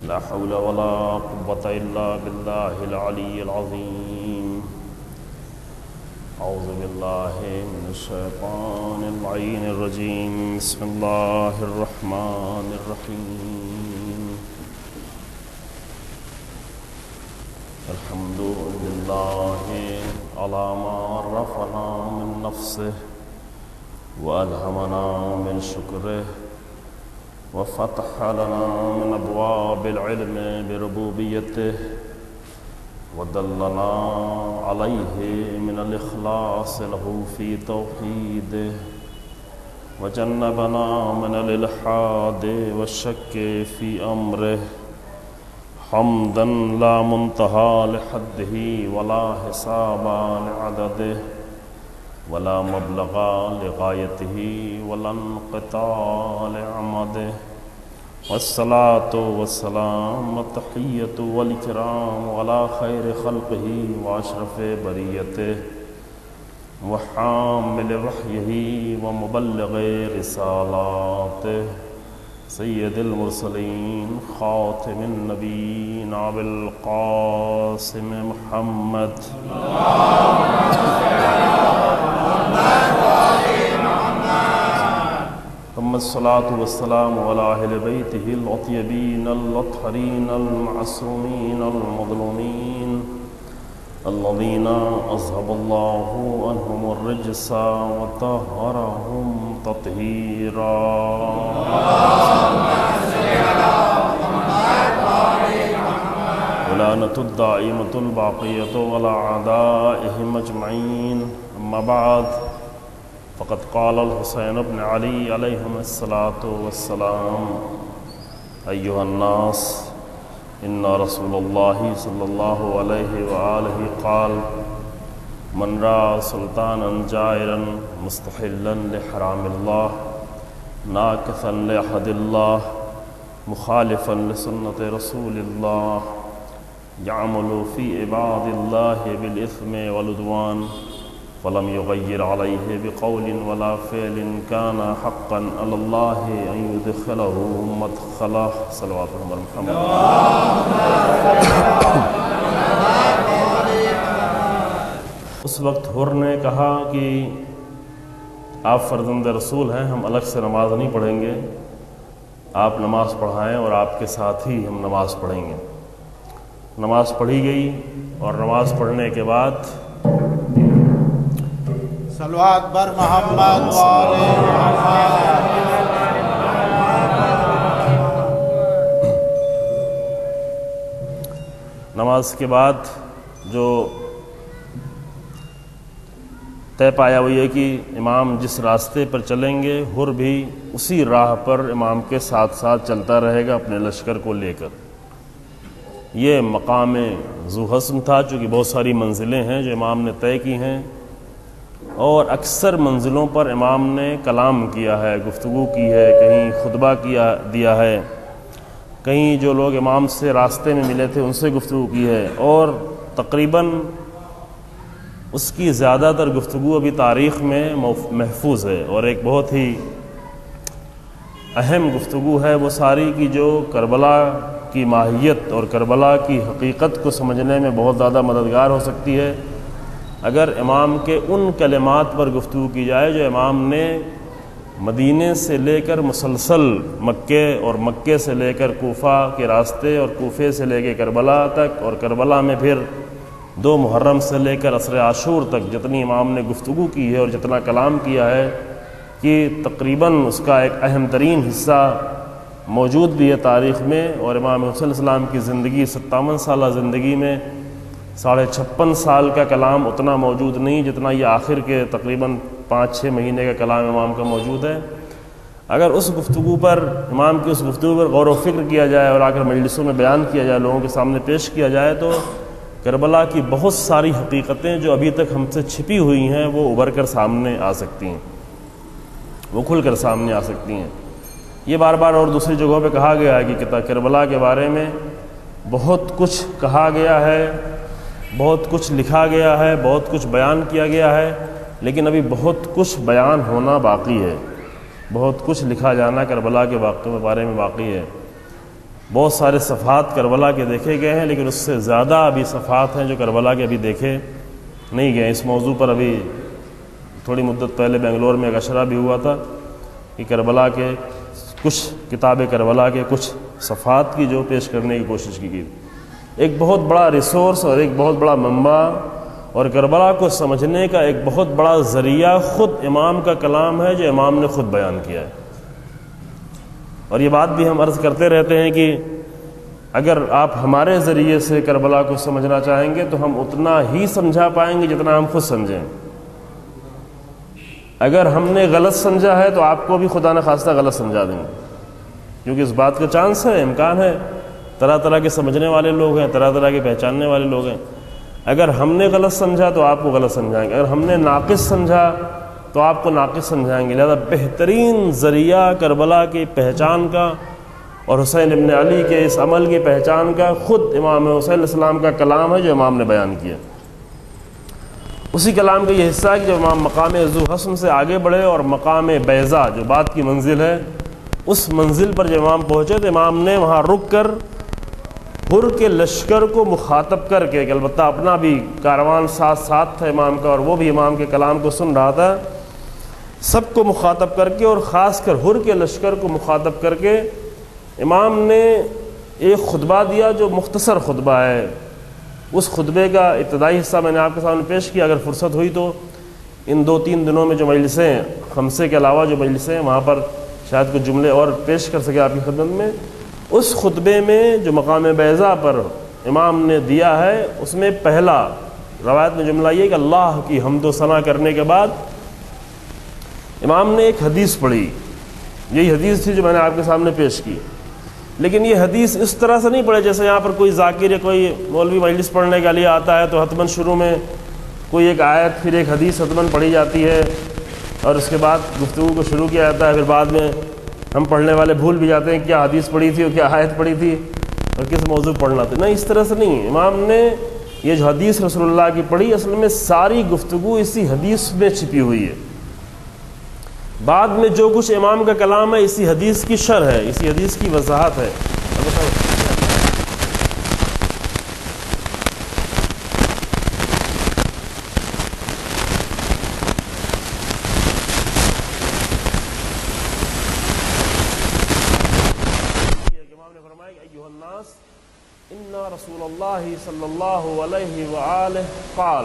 لا حول ولا قوة إلا بالله العلي العظيم. أعوذ بالله من الشيطان اللعين الرجيم. بسم الله الرحمن الرحيم. الحمد لله على ما عرفنا من نفسه وألهمنا من شكره وفتح لنا من أبواب العلم بربوبيته ودلنا عليه من الإخلاص له في توحيده وجنبنا من الإلحاد والشك في أمره حمدا لا منتهى لحده ولا حساب لعدده ولا مبلغ لغايته ولا انقطاع لعمده والصلاة والسلام والتحية والإكرام على خير خلقه وأشرف بريته وحامل وحيه ومبلغ رسالاته سيد المرسلين خاتم النبيين أبي القاسم محمد ثم الصلاة والسلام على أهل بيته الأطيبين الأطهرين المعصومين المظلومين الذين أذهب الله عنهم الرجس وطهرهم تطهيرا. ولعنة الدائمة الباقية على أعدائهم أجمعين. أما بعد فقد قال الحسين بن علي عليهم الصلاة والسلام: أيها الناس إن رسول الله صلى الله عليه وآله قال: من رأى سلطانا جائرا مستحلا لحرام الله ناكثا لعهد الله مخالفا لسنة رسول الله يعمل في عباد الله بالإثم والعدوان فلم يغير عليه بقول ولا فعل كان حقا على الله أن يدخله مدخله. صلوات محمد. اس وقت حر نے کہا کہ آپ فرزند رسول ہیں، ہم الگ سے نماز نہیں پڑھیں گے، آپ نماز پڑھائیں اور آپ کے ساتھ ہی ہم نماز پڑھیں گے. نماز پڑھی گئی اور نماز پڑھنے کے بعد صلوات بر محمد والے نماز کے بعد جو طے پایا وہ یہ کہ امام جس راستے پر چلیں گے حر بھی اسی راہ پر امام کے ساتھ ساتھ چلتا رہے گا اپنے لشکر کو لے کر. یہ مقام ذو حسم تھا، چونکہ بہت ساری منزلیں ہیں جو امام نے طے کی ہیں اور اکثر منزلوں پر امام نے کلام کیا ہے، گفتگو کی ہے، کہیں خطبہ دیا ہے، کہیں جو لوگ امام سے راستے میں ملے تھے ان سے گفتگو کی ہے، اور تقریباً اس کی زیادہ تر گفتگو ابھی تاریخ میں محفوظ ہے. اور ایک بہت ہی اہم گفتگو ہے وہ ساری کی جو کربلا کی ماہیت اور کربلا کی حقیقت کو سمجھنے میں بہت زیادہ مددگار ہو سکتی ہے اگر امام کے ان کلمات پر گفتگو کی جائے جو امام نے مدینے سے لے کر مسلسل مکے اور مکے سے لے کر کوفہ کے راستے اور کوفے سے لے کے کربلا تک اور کربلا میں پھر 2 محرم سے لے کر عصر عاشور تک جتنی امام نے گفتگو کی ہے اور جتنا کلام کیا ہے کہ تقریباً اس کا ایک اہم ترین حصہ موجود بھی ہے تاریخ میں. اور امام حسین علیہ السلام کی زندگی 57 سالہ زندگی میں 56.5 سال کا کلام اتنا موجود نہیں جتنا یہ آخر کے تقریباً 5-6 مہینے کا کلام امام کا موجود ہے. اگر اس گفتگو پر امام کی اس گفتگو پر غور و فکر کیا جائے اور آ کر مجلسوں میں بیان کیا جائے، لوگوں کے سامنے پیش کیا جائے، تو کربلا کی بہت ساری حقیقتیں جو ابھی تک ہم سے چھپی ہوئی ہیں وہ ابھر کر سامنے آ سکتی ہیں، وہ کھل کر سامنے آ سکتی ہیں. یہ بار بار اور دوسری جگہوں پہ کہا گیا ہے کہ کربلا کے بارے میں بہت کچھ کہا گیا ہے، بہت کچھ لکھا گیا ہے، بہت کچھ بیان کیا گیا ہے، لیکن ابھی بہت کچھ بیان ہونا باقی ہے، بہت کچھ لکھا جانا کربلا کے واقعے کے بارے میں باقی ہے. بہت سارے صفحات کربلا کے دیکھے گئے ہیں، لیکن اس سے زیادہ ابھی صفحات ہیں جو کربلا کے ابھی دیکھے نہیں گئے۔ اس موضوع پر ابھی تھوڑی مدت پہلے بنگلور میں ایک اشرہ بھی ہوا تھا کہ کربلا کے کچھ کتاب کربلا کے کچھ صفحات کی جو پیش کرنے کی کوشش کی گئی۔ ایک بہت بڑا ریسورس اور ایک بہت بڑا منبع اور کربلا کو سمجھنے کا ایک بہت بڑا ذریعہ خود امام کا کلام ہے جو امام نے خود بیان کیا ہے۔ اور یہ بات بھی ہم عرض کرتے رہتے ہیں کہ اگر آپ ہمارے ذریعے سے کربلا کو سمجھنا چاہیں گے تو ہم اتنا ہی سمجھا پائیں گے جتنا ہم خود سمجھیں۔ اگر ہم نے غلط سمجھا ہے تو آپ کو بھی خدا نخواستہ غلط سمجھا دیں گے، کیونکہ اس بات کا چانس ہے، امکان ہے، طرح طرح کے سمجھنے والے لوگ ہیں، طرح طرح کے پہچاننے والے لوگ ہیں۔ اگر ہم نے غلط سمجھا تو آپ کو غلط سمجھائیں گے، اگر ہم نے ناقص سمجھا تو آپ کو ناقص سمجھائیں گے۔ لہذا بہترین ذریعہ کربلا کی پہچان کا اور حسین ابن علی کے اس عمل کی پہچان کا خود امام حسین علیہ السلام کا کلام ہے جو امام نے بیان کیا۔ اسی کلام کا یہ حصہ ہے کہ جب امام مقام ذو حسن سے آگے بڑھے اور مقام بیضا جو بعد کی منزل ہے، اس منزل پر جب امام پہنچے تو امام نے وہاں رک کر حر کے لشکر کو مخاطب کر کے، کہ البتہ اپنا بھی کاروان ساتھ تھا امام کا اور وہ بھی امام کے کلام کو سن رہا تھا، سب کو مخاطب کر کے اور خاص کر حر کے لشکر کو مخاطب کر کے امام نے ایک خطبہ دیا جو مختصر خطبہ ہے۔ اس خطبے کا ابتدائی حصہ میں نے آپ کے سامنے پیش کیا، اگر فرصت ہوئی تو ان 2-3 دنوں میں جو مجلسیں، خمسے کے علاوہ جو مجلسیں، وہاں پر شاید کچھ جملے اور پیش کر سکے آپ کی خدمت میں۔ اس خطبے میں جو مقام بیضا پر امام نے دیا ہے، اس میں پہلا روایت میں جملہ یہ کہ اللہ کی حمد و ثنا کرنے کے بعد امام نے ایک حدیث پڑھی۔ یہی حدیث تھی جو میں نے آپ کے سامنے پیش کی، لیکن یہ حدیث اس طرح سے نہیں پڑھے جیسے یہاں پر کوئی ذاکر یا کوئی مولوی مجلس پڑھنے کے لیے آتا ہے تو حتماً شروع میں کوئی ایک آیت پھر ایک حدیث حتماً پڑھی جاتی ہے اور اس کے بعد گفتگو کو شروع کیا جاتا ہے، پھر بعد میں ہم پڑھنے والے بھول بھی جاتے ہیں کیا حدیث پڑھی تھی اور کیا آیت پڑھی تھی اور کس موضوع پڑھنا تھا۔ نہیں، اس طرح سے نہیں، امام نے یہ جو حدیث رسول اللہ کی پڑھی، اصل میں ساری گفتگو اسی حدیث میں چھپی ہوئی ہے۔ بعد میں جو کچھ امام کا کلام ہے اسی حدیث کی شرح ہے، اسی حدیث کی وضاحت ہے۔ امام نے فرمایا کہ ایھا الناس ان رسول اللہ صلی اللہ علیہ وآلہ قال،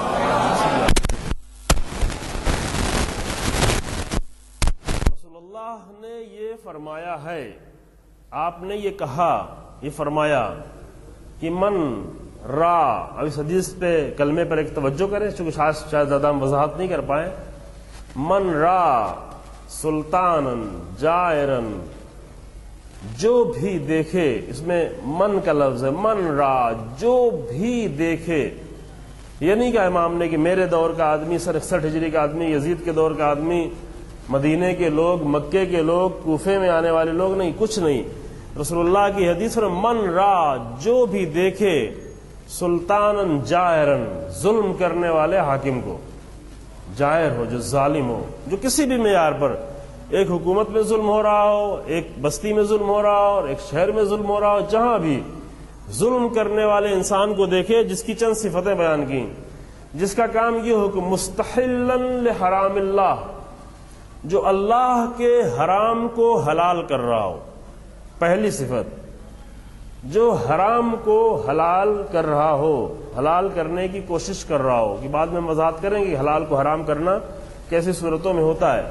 اللہ نے یہ فرمایا ہے، آپ نے یہ کہا، یہ فرمایا کہ من را، اب اس حدیث پہ کلمے پر ایک توجہ کریں چونکہ شاید زیادہ ہم وضاحت نہیں کر پائیں۔ من را سلطانن جائرن، جو بھی دیکھے، اس میں من کا لفظ ہے، من را، جو بھی دیکھے، یہ نہیں کہا امام نے کہ میرے دور کا آدمی، 61 ہجری کا آدمی، یزید کے دور کا آدمی، مدینے کے لوگ، مکے کے لوگ، کوفے میں آنے والے لوگ، نہیں، کچھ نہیں۔ رسول اللہ کی حدیث میں من را، جو بھی دیکھے، سلطانن جائرن، ظلم کرنے والے حاکم کو، جائر ہو جو ظالم ہو، جو کسی بھی معیار پر، ایک حکومت میں ظلم ہو رہا ہو، ایک بستی میں ظلم ہو رہا ہو، اور ایک شہر میں ظلم ہو رہا ہو، جہاں بھی ظلم کرنے والے انسان کو دیکھے، جس کی چند صفتیں بیان کی، جس کا کام یہ ہو کہ مستحلن لحرام اللہ، جو اللہ کے حرام کو حلال کر رہا ہو، پہلی صفت، جو حرام کو حلال کر رہا ہو، حلال کرنے کی کوشش کر رہا ہو، کہ بعد میں ہم وضاحت کریں گے کہ حلال کو حرام کرنا کیسی صورتوں میں ہوتا ہے۔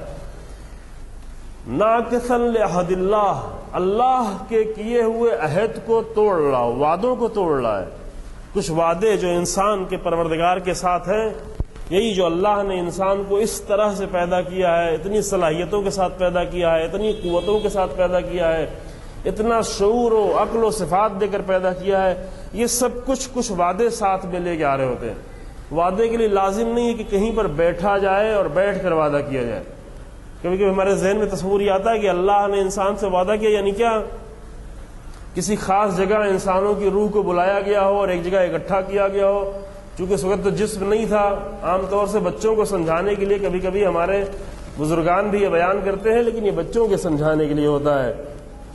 ناقصا لعہد اللہ، اللہ کے کیے ہوئے عہد کو توڑ رہا ہو، وعدوں کو توڑ رہا ہے۔ کچھ وعدے جو انسان کے پروردگار کے ساتھ ہیں، یہی جو اللہ نے انسان کو اس طرح سے پیدا کیا ہے، اتنی صلاحیتوں کے ساتھ پیدا کیا ہے، اتنی قوتوں کے ساتھ پیدا کیا ہے، اتنا شعور و عقل و صفات دے کر پیدا کیا ہے، یہ سب کچھ وعدے ساتھ میں لے کے آ رہے ہوتے ہیں۔ وعدے کے لیے لازم نہیں ہے کہ کہیں پر بیٹھا جائے اور بیٹھ کر وعدہ کیا جائے۔ کبھی کبھی ہمارے ذہن میں تصور یہ آتا ہے کہ اللہ نے انسان سے وعدہ کیا، یعنی کیا؟ کسی خاص جگہ انسانوں کی روح کو بلایا گیا ہو اور ایک جگہ اکٹھا کیا گیا ہو۔ چونکہ اس وقت تو جسم نہیں تھا، عام طور سے بچوں کو سمجھانے کے لیے کبھی کبھی ہمارے بزرگان بھی یہ بیان کرتے ہیں، لیکن یہ بچوں کے سمجھانے کے لیے ہوتا ہے۔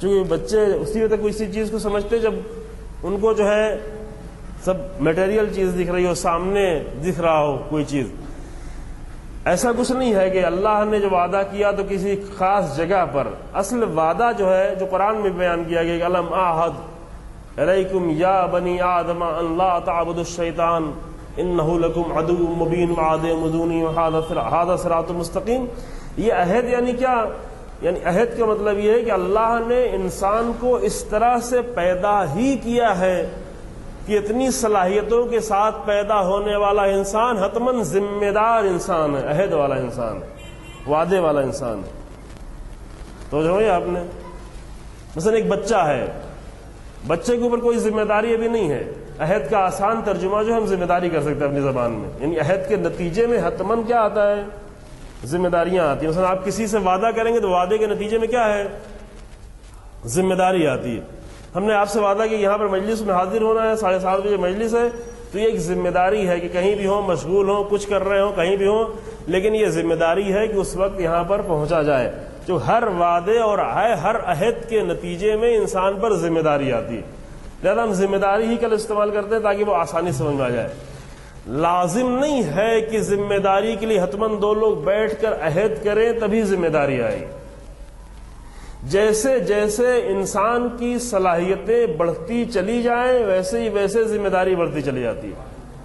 چونکہ بچے اسی وقت کوئی سی چیز کو سمجھتے جب ان کو جو ہے سب میٹیریل چیز دکھ رہی ہو، سامنے دکھ رہا ہو کوئی چیز. ایسا کچھ نہیں ہے کہ اللہ نے جو وعدہ کیا تو کسی خاص جگہ پر. اصل وعدہ جو ہے جو قرآن میں بیان کیا گیا کہ الم اعہد الیکم یا بنی آدم ان لا تعبدوا الشیطان انہ لکم عدو مبین وعدونی ھذا صراط مستقیم. یہ عہد یعنی کیا؟ یعنی عہد کا مطلب یہ ہے کہ اللہ نے انسان کو اس طرح سے پیدا ہی کیا ہے کہ اتنی صلاحیتوں کے ساتھ پیدا ہونے والا انسان حتماً ذمہ دار انسان ہے، عہد والا انسان ہے، وعدے والا انسان ہے. تو جو ہے آپ نے مثلا ایک بچہ ہے، بچے کے اوپر کوئی ذمہ داری ابھی نہیں ہے. عہد کا آسان ترجمہ جو ہم ذمہ داری کر سکتے ہیں اپنی زبان میں، یعنی عہد کے نتیجے میں حتماً کیا آتا ہے؟ ذمہ داریاں آتی ہیں. مثلا آپ کسی سے وعدہ کریں گے تو وعدے کے نتیجے میں کیا ہے؟ ذمہ داری آتی ہے. ہم نے آپ سے وعدہ کہ یہاں پر مجلس میں حاضر ہونا ہے، 7:30 بجے مجلس ہے، تو یہ ایک ذمہ داری ہے کہ کہیں بھی ہوں، مشغول ہوں، کچھ کر رہے ہوں، کہیں بھی ہوں، لیکن یہ ذمہ داری ہے کہ اس وقت یہاں پر پہنچا جائے. جو ہر وعدے اور ہر عہد کے نتیجے میں انسان پر ذمہ داری آتی ہے. لہذا ہم ذمہ داری ہی کل استعمال کرتے ہیں تاکہ وہ آسانی سمجھ میں آ جائے. لازم نہیں ہے کہ ذمہ داری کے لیے حتماً 2 لوگ بیٹھ کر عہد کریں تبھی ذمہ داری آئے. جیسے جیسے انسان کی صلاحیتیں بڑھتی چلی جائیں ویسے ہی ویسے ذمہ داری بڑھتی چلی جاتی ہے.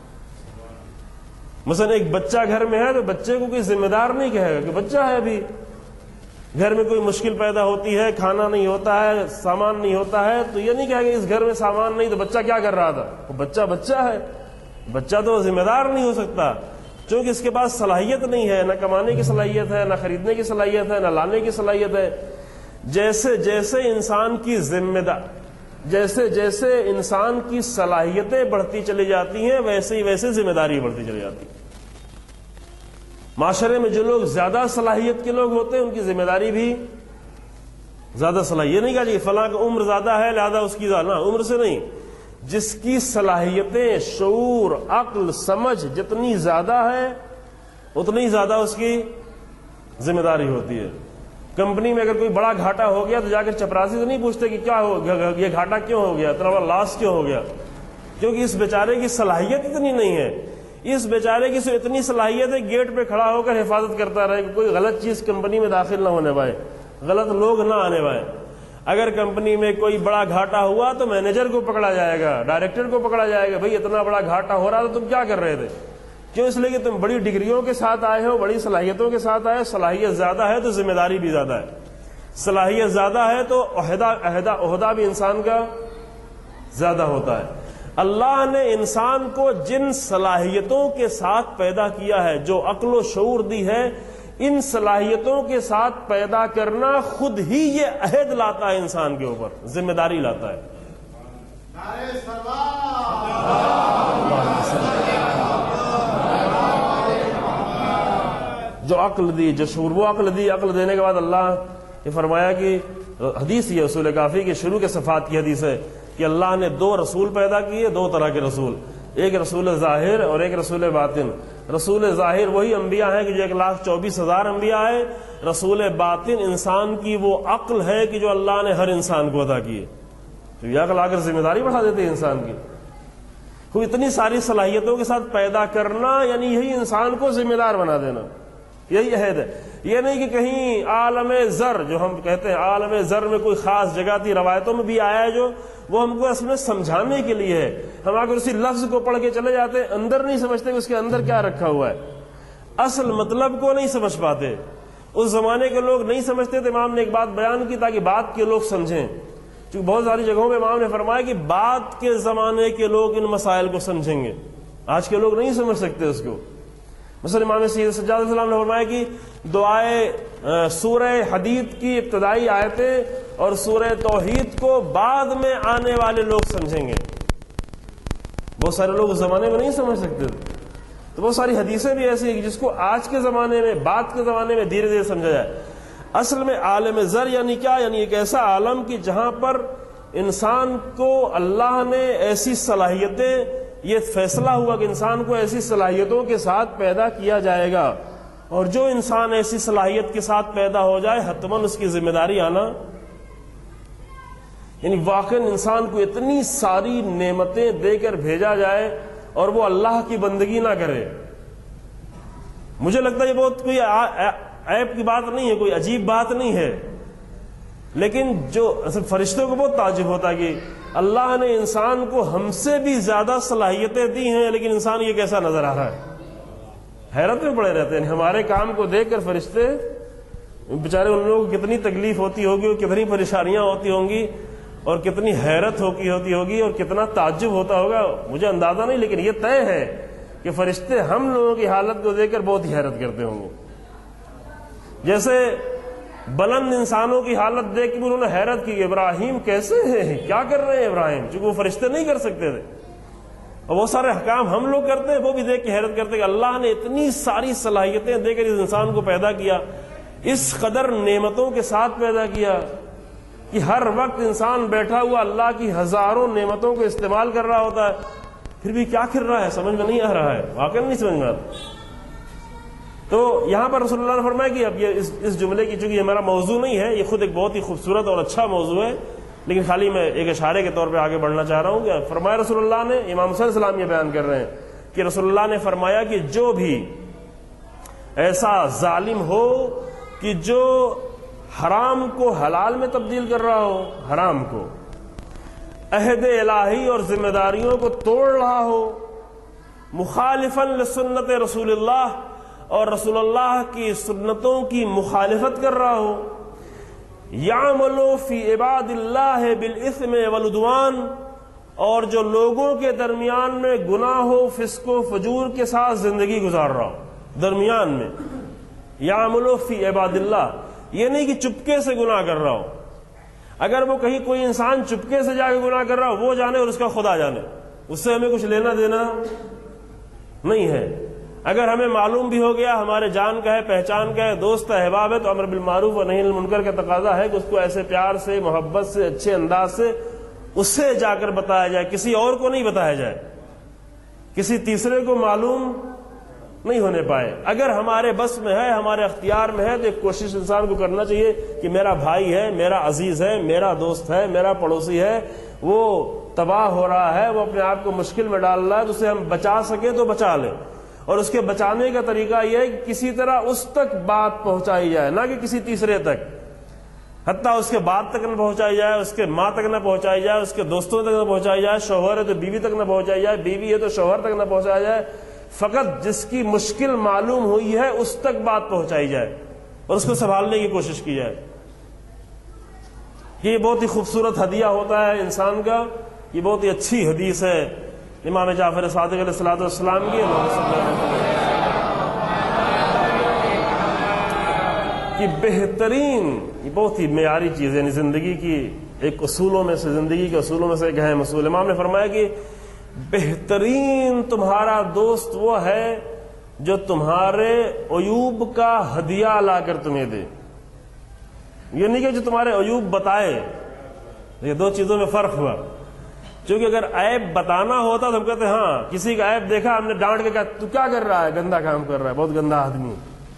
مثلا ایک بچہ گھر میں ہے تو بچے کو کوئی ذمہ دار نہیں کہے گا کہ بچہ ہے، ابھی گھر میں کوئی مشکل پیدا ہوتی ہے، کھانا نہیں ہوتا ہے، سامان نہیں ہوتا ہے، تو یہ نہیں کہے گا اس گھر میں سامان نہیں تو بچہ کیا کر رہا تھا. وہ بچہ ہے، بچہ تو ذمہ دار نہیں ہو سکتا چونکہ اس کے پاس صلاحیت نہیں ہے، نہ کمانے کی صلاحیت ہے، نہ خریدنے کی صلاحیت ہے، نہ لانے کی صلاحیت ہے. جیسے جیسے انسان کی جیسے جیسے انسان کی صلاحیتیں بڑھتی چلی جاتی ہیں ویسے ہی ویسے ذمہ داری بڑھتی چلی جاتی ہے. معاشرے میں جو لوگ زیادہ صلاحیت کے لوگ ہوتے ہیں ان کی ذمہ داری بھی زیادہ صلاحیت. یہ نہیں کہا جی فلاں کا عمر زیادہ ہے لہذا اس کی زیادہ، عمر سے نہیں، جس کی صلاحیتیں، شعور، عقل، سمجھ جتنی زیادہ ہے اتنی زیادہ اس کی ذمہ داری ہوتی ہے. کمپنی میں اگر کوئی بڑا گھاٹا ہو گیا تو جا کر چپراسی سے نہیں پوچھتے کہ کیا ہو گیا، یہ گھاٹا کیوں ہو گیا، اتنا بڑا لاس کیوں ہو گیا، کیونکہ اس بیچارے کی صلاحیت اتنی نہیں ہے. اس بیچارے کی صرف اتنی صلاحیت ہے گیٹ پہ کھڑا ہو کر حفاظت کرتا رہے کہ کوئی غلط چیز کمپنی میں داخل نہ ہونے پائے، غلط لوگ نہ آنے پائے. اگر کمپنی میں کوئی بڑا گھاٹا ہوا تو مینیجر کو پکڑا جائے گا، ڈائریکٹر کو پکڑا جائے گا، بھئی اتنا بڑا گھاٹا ہو رہا تھا تم کیا کر رہے تھے. کیوں؟ اس لیے کہ تم بڑی ڈگریوں کے ساتھ آئے ہو، بڑی صلاحیتوں کے ساتھ آئے. صلاحیت زیادہ ہے تو ذمہ داری بھی زیادہ ہے، صلاحیت زیادہ ہے تو عہدہ بھی انسان کا زیادہ ہوتا ہے. اللہ نے انسان کو جن صلاحیتوں کے ساتھ پیدا کیا ہے، جو عقل و شعور دی ہے، ان صلاحیتوں کے ساتھ پیدا کرنا خود ہی یہ عہد لاتا ہے، انسان کے اوپر ذمہ داری لاتا ہے. جو عقل دی، جو شعور، وہ عقل دی. عقل دینے کے بعد اللہ نے فرمایا کہ حدیث یہ اصول کافی کے شروع کے صفحات کی حدیث ہے کہ اللہ نے 2 رسول پیدا کیے، 2 طرح کے رسول، ایک رسول ظاہر اور ایک رسول باطن. رسول ظاہر وہی انبیاء ہیں کہ جو 1,24,000 انبیاء ہیں. رسول باطن انسان کی وہ عقل ہے کہ جو اللہ نے ہر انسان کو عطا کی ہے. تو یہ عقل آ کر ذمہ داری بڑھا دیتے ہیں انسان کی. تو اتنی ساری صلاحیتوں کے ساتھ پیدا کرنا یعنی یہی انسان کو ذمہ دار بنا دینا، یہی عہد ہے. یہ نہیں کہ کہیں عالم ذر، جو ہم کہتے ہیں عالم ذر میں کوئی خاص جگہ تھی، روایتوں میں بھی آیا ہے جو وہ ہم کو اصل میں سمجھانے کے لیے ہے. ہم اگر اسی لفظ کو پڑھ کے چلے جاتے ہیں، اندر نہیں سمجھتے کہ اس کے اندر کیا رکھا ہوا ہے، اصل مطلب کو نہیں سمجھ پاتے. اس زمانے کے لوگ نہیں سمجھتے تھے. امام نے ایک بات بیان کی تاکہ بعد کے لوگ سمجھیں، کیونکہ بہت ساری جگہوں پہ امام نے فرمایا کہ بعد کے زمانے کے لوگ ان مسائل کو سمجھیں گے، آج کے لوگ نہیں سمجھ سکتے اس کو. مثلا امام سید سجاد علیہ السلام نے فرمایا کہ دعائے سورہ حدید کی ابتدائی آیتیں اور سورہ توحید کو بعد میں آنے والے لوگ سمجھیں گے. بہت سارے لوگ اس زمانے میں نہیں سمجھ سکتے تھے. تو بہت ساری حدیثیں بھی ایسی ہیں جس کو آج کے زمانے میں، بعد کے زمانے میں دھیرے دھیرے سمجھا جائے. اصل میں عالم ذر یعنی کیا؟ یعنی ایک ایسا عالم کہ جہاں پر انسان کو اللہ نے ایسی صلاحیتیں، یہ فیصلہ ہوا کہ انسان کو ایسی صلاحیتوں کے ساتھ پیدا کیا جائے گا، اور جو انسان ایسی صلاحیت کے ساتھ پیدا ہو جائے حتماً اس کی ذمہ داری آنا یعنی واقعی انسان کو اتنی ساری نعمتیں دے کر بھیجا جائے اور وہ اللہ کی بندگی نہ کرے. مجھے لگتا ہے یہ بہت کوئی عیب کی بات نہیں ہے، کوئی عجیب بات نہیں ہے، لیکن جو فرشتوں کو بہت تعجب ہوتا ہے کہ اللہ نے انسان کو ہم سے بھی زیادہ صلاحیتیں دی ہیں، لیکن انسان یہ کیسا نظر آ رہا ہے. حیرت میں پڑے رہتے ہیں. ہمارے کام کو دیکھ کر فرشتے بیچارے ان لوگوں کو کتنی تکلیف ہوتی ہوگی اور کتنی پریشانیاں ہوتی ہوں گی اور کتنی حیرت ہوتی ہوگی اور کتنا تعجب ہوتا ہوگا، مجھے اندازہ نہیں، لیکن یہ طے ہے کہ فرشتے ہم لوگوں کی حالت کو دیکھ کر بہت ہی حیرت کرتے ہوں گے. جیسے بلند انسانوں کی حالت دیکھ کے انہوں نے حیرت کی کہ ابراہیم کیسے ہیں، کیا کر رہے ہیں ابراہیم، چونکہ وہ فرشتے نہیں کر سکتے تھے. اور وہ سارے حکام ہم لوگ کرتے ہیں، وہ بھی دیکھ کے حیرت کرتے ہیں کہ اللہ نے اتنی ساری صلاحیتیں دے کر اس انسان کو پیدا کیا، اس قدر نعمتوں کے ساتھ پیدا کیا کہ ہر وقت انسان بیٹھا ہوا اللہ کی ہزاروں نعمتوں کو استعمال کر رہا ہوتا ہے، پھر بھی کیا کر رہا ہے سمجھ میں نہیں آ رہا ہے، واقعی نہیں سمجھ میں آتا. تو یہاں پر رسول اللہ نے فرمایا کہ اب یہ اس جملے کی، چونکہ یہ ہمارا موضوع نہیں ہے، یہ خود ایک بہت ہی خوبصورت اور اچھا موضوع ہے، لیکن خالی میں ایک اشارے کے طور پہ آگے بڑھنا چاہ رہا ہوں کہ فرمایا رسول اللہ نے، امام حسین علیہ السلام یہ بیان کر رہے ہیں کہ رسول اللہ نے فرمایا کہ جو بھی ایسا ظالم ہو کہ جو حرام کو حلال میں تبدیل کر رہا ہو، حرام کو، عہد الہی اور ذمہ داریوں کو توڑ رہا ہو، مخالفاً لسنت رسول اللہ، اور رسول اللہ کی سنتوں کی مخالفت کر رہا ہو، یعمل فی عباد اللہ بالاثم والعدوان، اور جو لوگوں کے درمیان میں گناہ و فسق و فجور کے ساتھ زندگی گزار رہا ہو، درمیان میں، یعمل فی عباد اللہ، یہ نہیں کہ چپکے سے گناہ کر رہا ہو. اگر وہ کہیں کوئی انسان چپکے سے جا کے گناہ کر رہا ہو، وہ جانے اور اس کا خدا جانے، اس سے ہمیں کچھ لینا دینا نہیں ہے. اگر ہمیں معلوم بھی ہو گیا ہمارے جان کا ہے، پہچان کا ہے، دوست احباب ہے، تو امر بالمعروف اور نہی عن المنکر کا تقاضا ہے کہ اس کو ایسے پیار سے، محبت سے، اچھے انداز سے اس سے جا کر بتایا جائے، کسی اور کو نہیں بتایا جائے، کسی تیسرے کو معلوم نہیں ہونے پائے. اگر ہمارے بس میں ہے، ہمارے اختیار میں ہے، تو ایک کوشش انسان کو کرنا چاہیے کہ میرا بھائی ہے، میرا عزیز ہے، میرا دوست ہے، میرا پڑوسی ہے، وہ تباہ ہو رہا ہے، وہ اپنے آپ کو مشکل میں ڈال رہا ہے، تو اسے ہم بچا سکیں تو بچا لیں. اور اس کے بچانے کا طریقہ یہ ہے کہ کسی طرح اس تک بات پہنچائی جائے، نہ کہ کسی تیسرے تک، حتیٰ اس کے بات تک نہ پہنچائی جائے، اس کے ماں تک نہ پہنچائی جائے، اس کے دوستوں تک نہ پہنچائی جائے، شوہر ہے تو بیوی تک نہ پہنچائی جائے، بیوی ہے تو شوہر تک نہ پہنچایا جائے. فقط جس کی مشکل معلوم ہوئی ہے اس تک بات پہنچائی جائے اور اس کو سنبھالنے کی کوشش کی جائے. یہ بہت ہی خوبصورت ہدیہ ہوتا ہے انسان کا. یہ بہت ہی اچھی حدیث ہے امام جعفر صادق علیہ الصلوۃ والسلام کی کہ بہترین، یہ بہت ہی معیاری چیز ہے، یعنی زندگی کی ایک اصولوں میں سے، زندگی کے اصولوں میں سے ایک اہم اصول. امام نے فرمایا کہ بہترین تمہارا دوست وہ ہے جو تمہارے عیوب کا ہدیہ لا کر تمہیں دے. یہ نہیں کہ جو تمہارے عیوب بتائے، یہ دو چیزوں میں فرق ہوا. چونکہ اگر عیب بتانا ہوتا تو ہم کہتے ہیں ہاں کسی کا عیب دیکھا، ہم نے ڈانٹ کے کہا تو کیا کر رہا ہے، گندا کام کر رہا ہے، بہت گندا آدمی.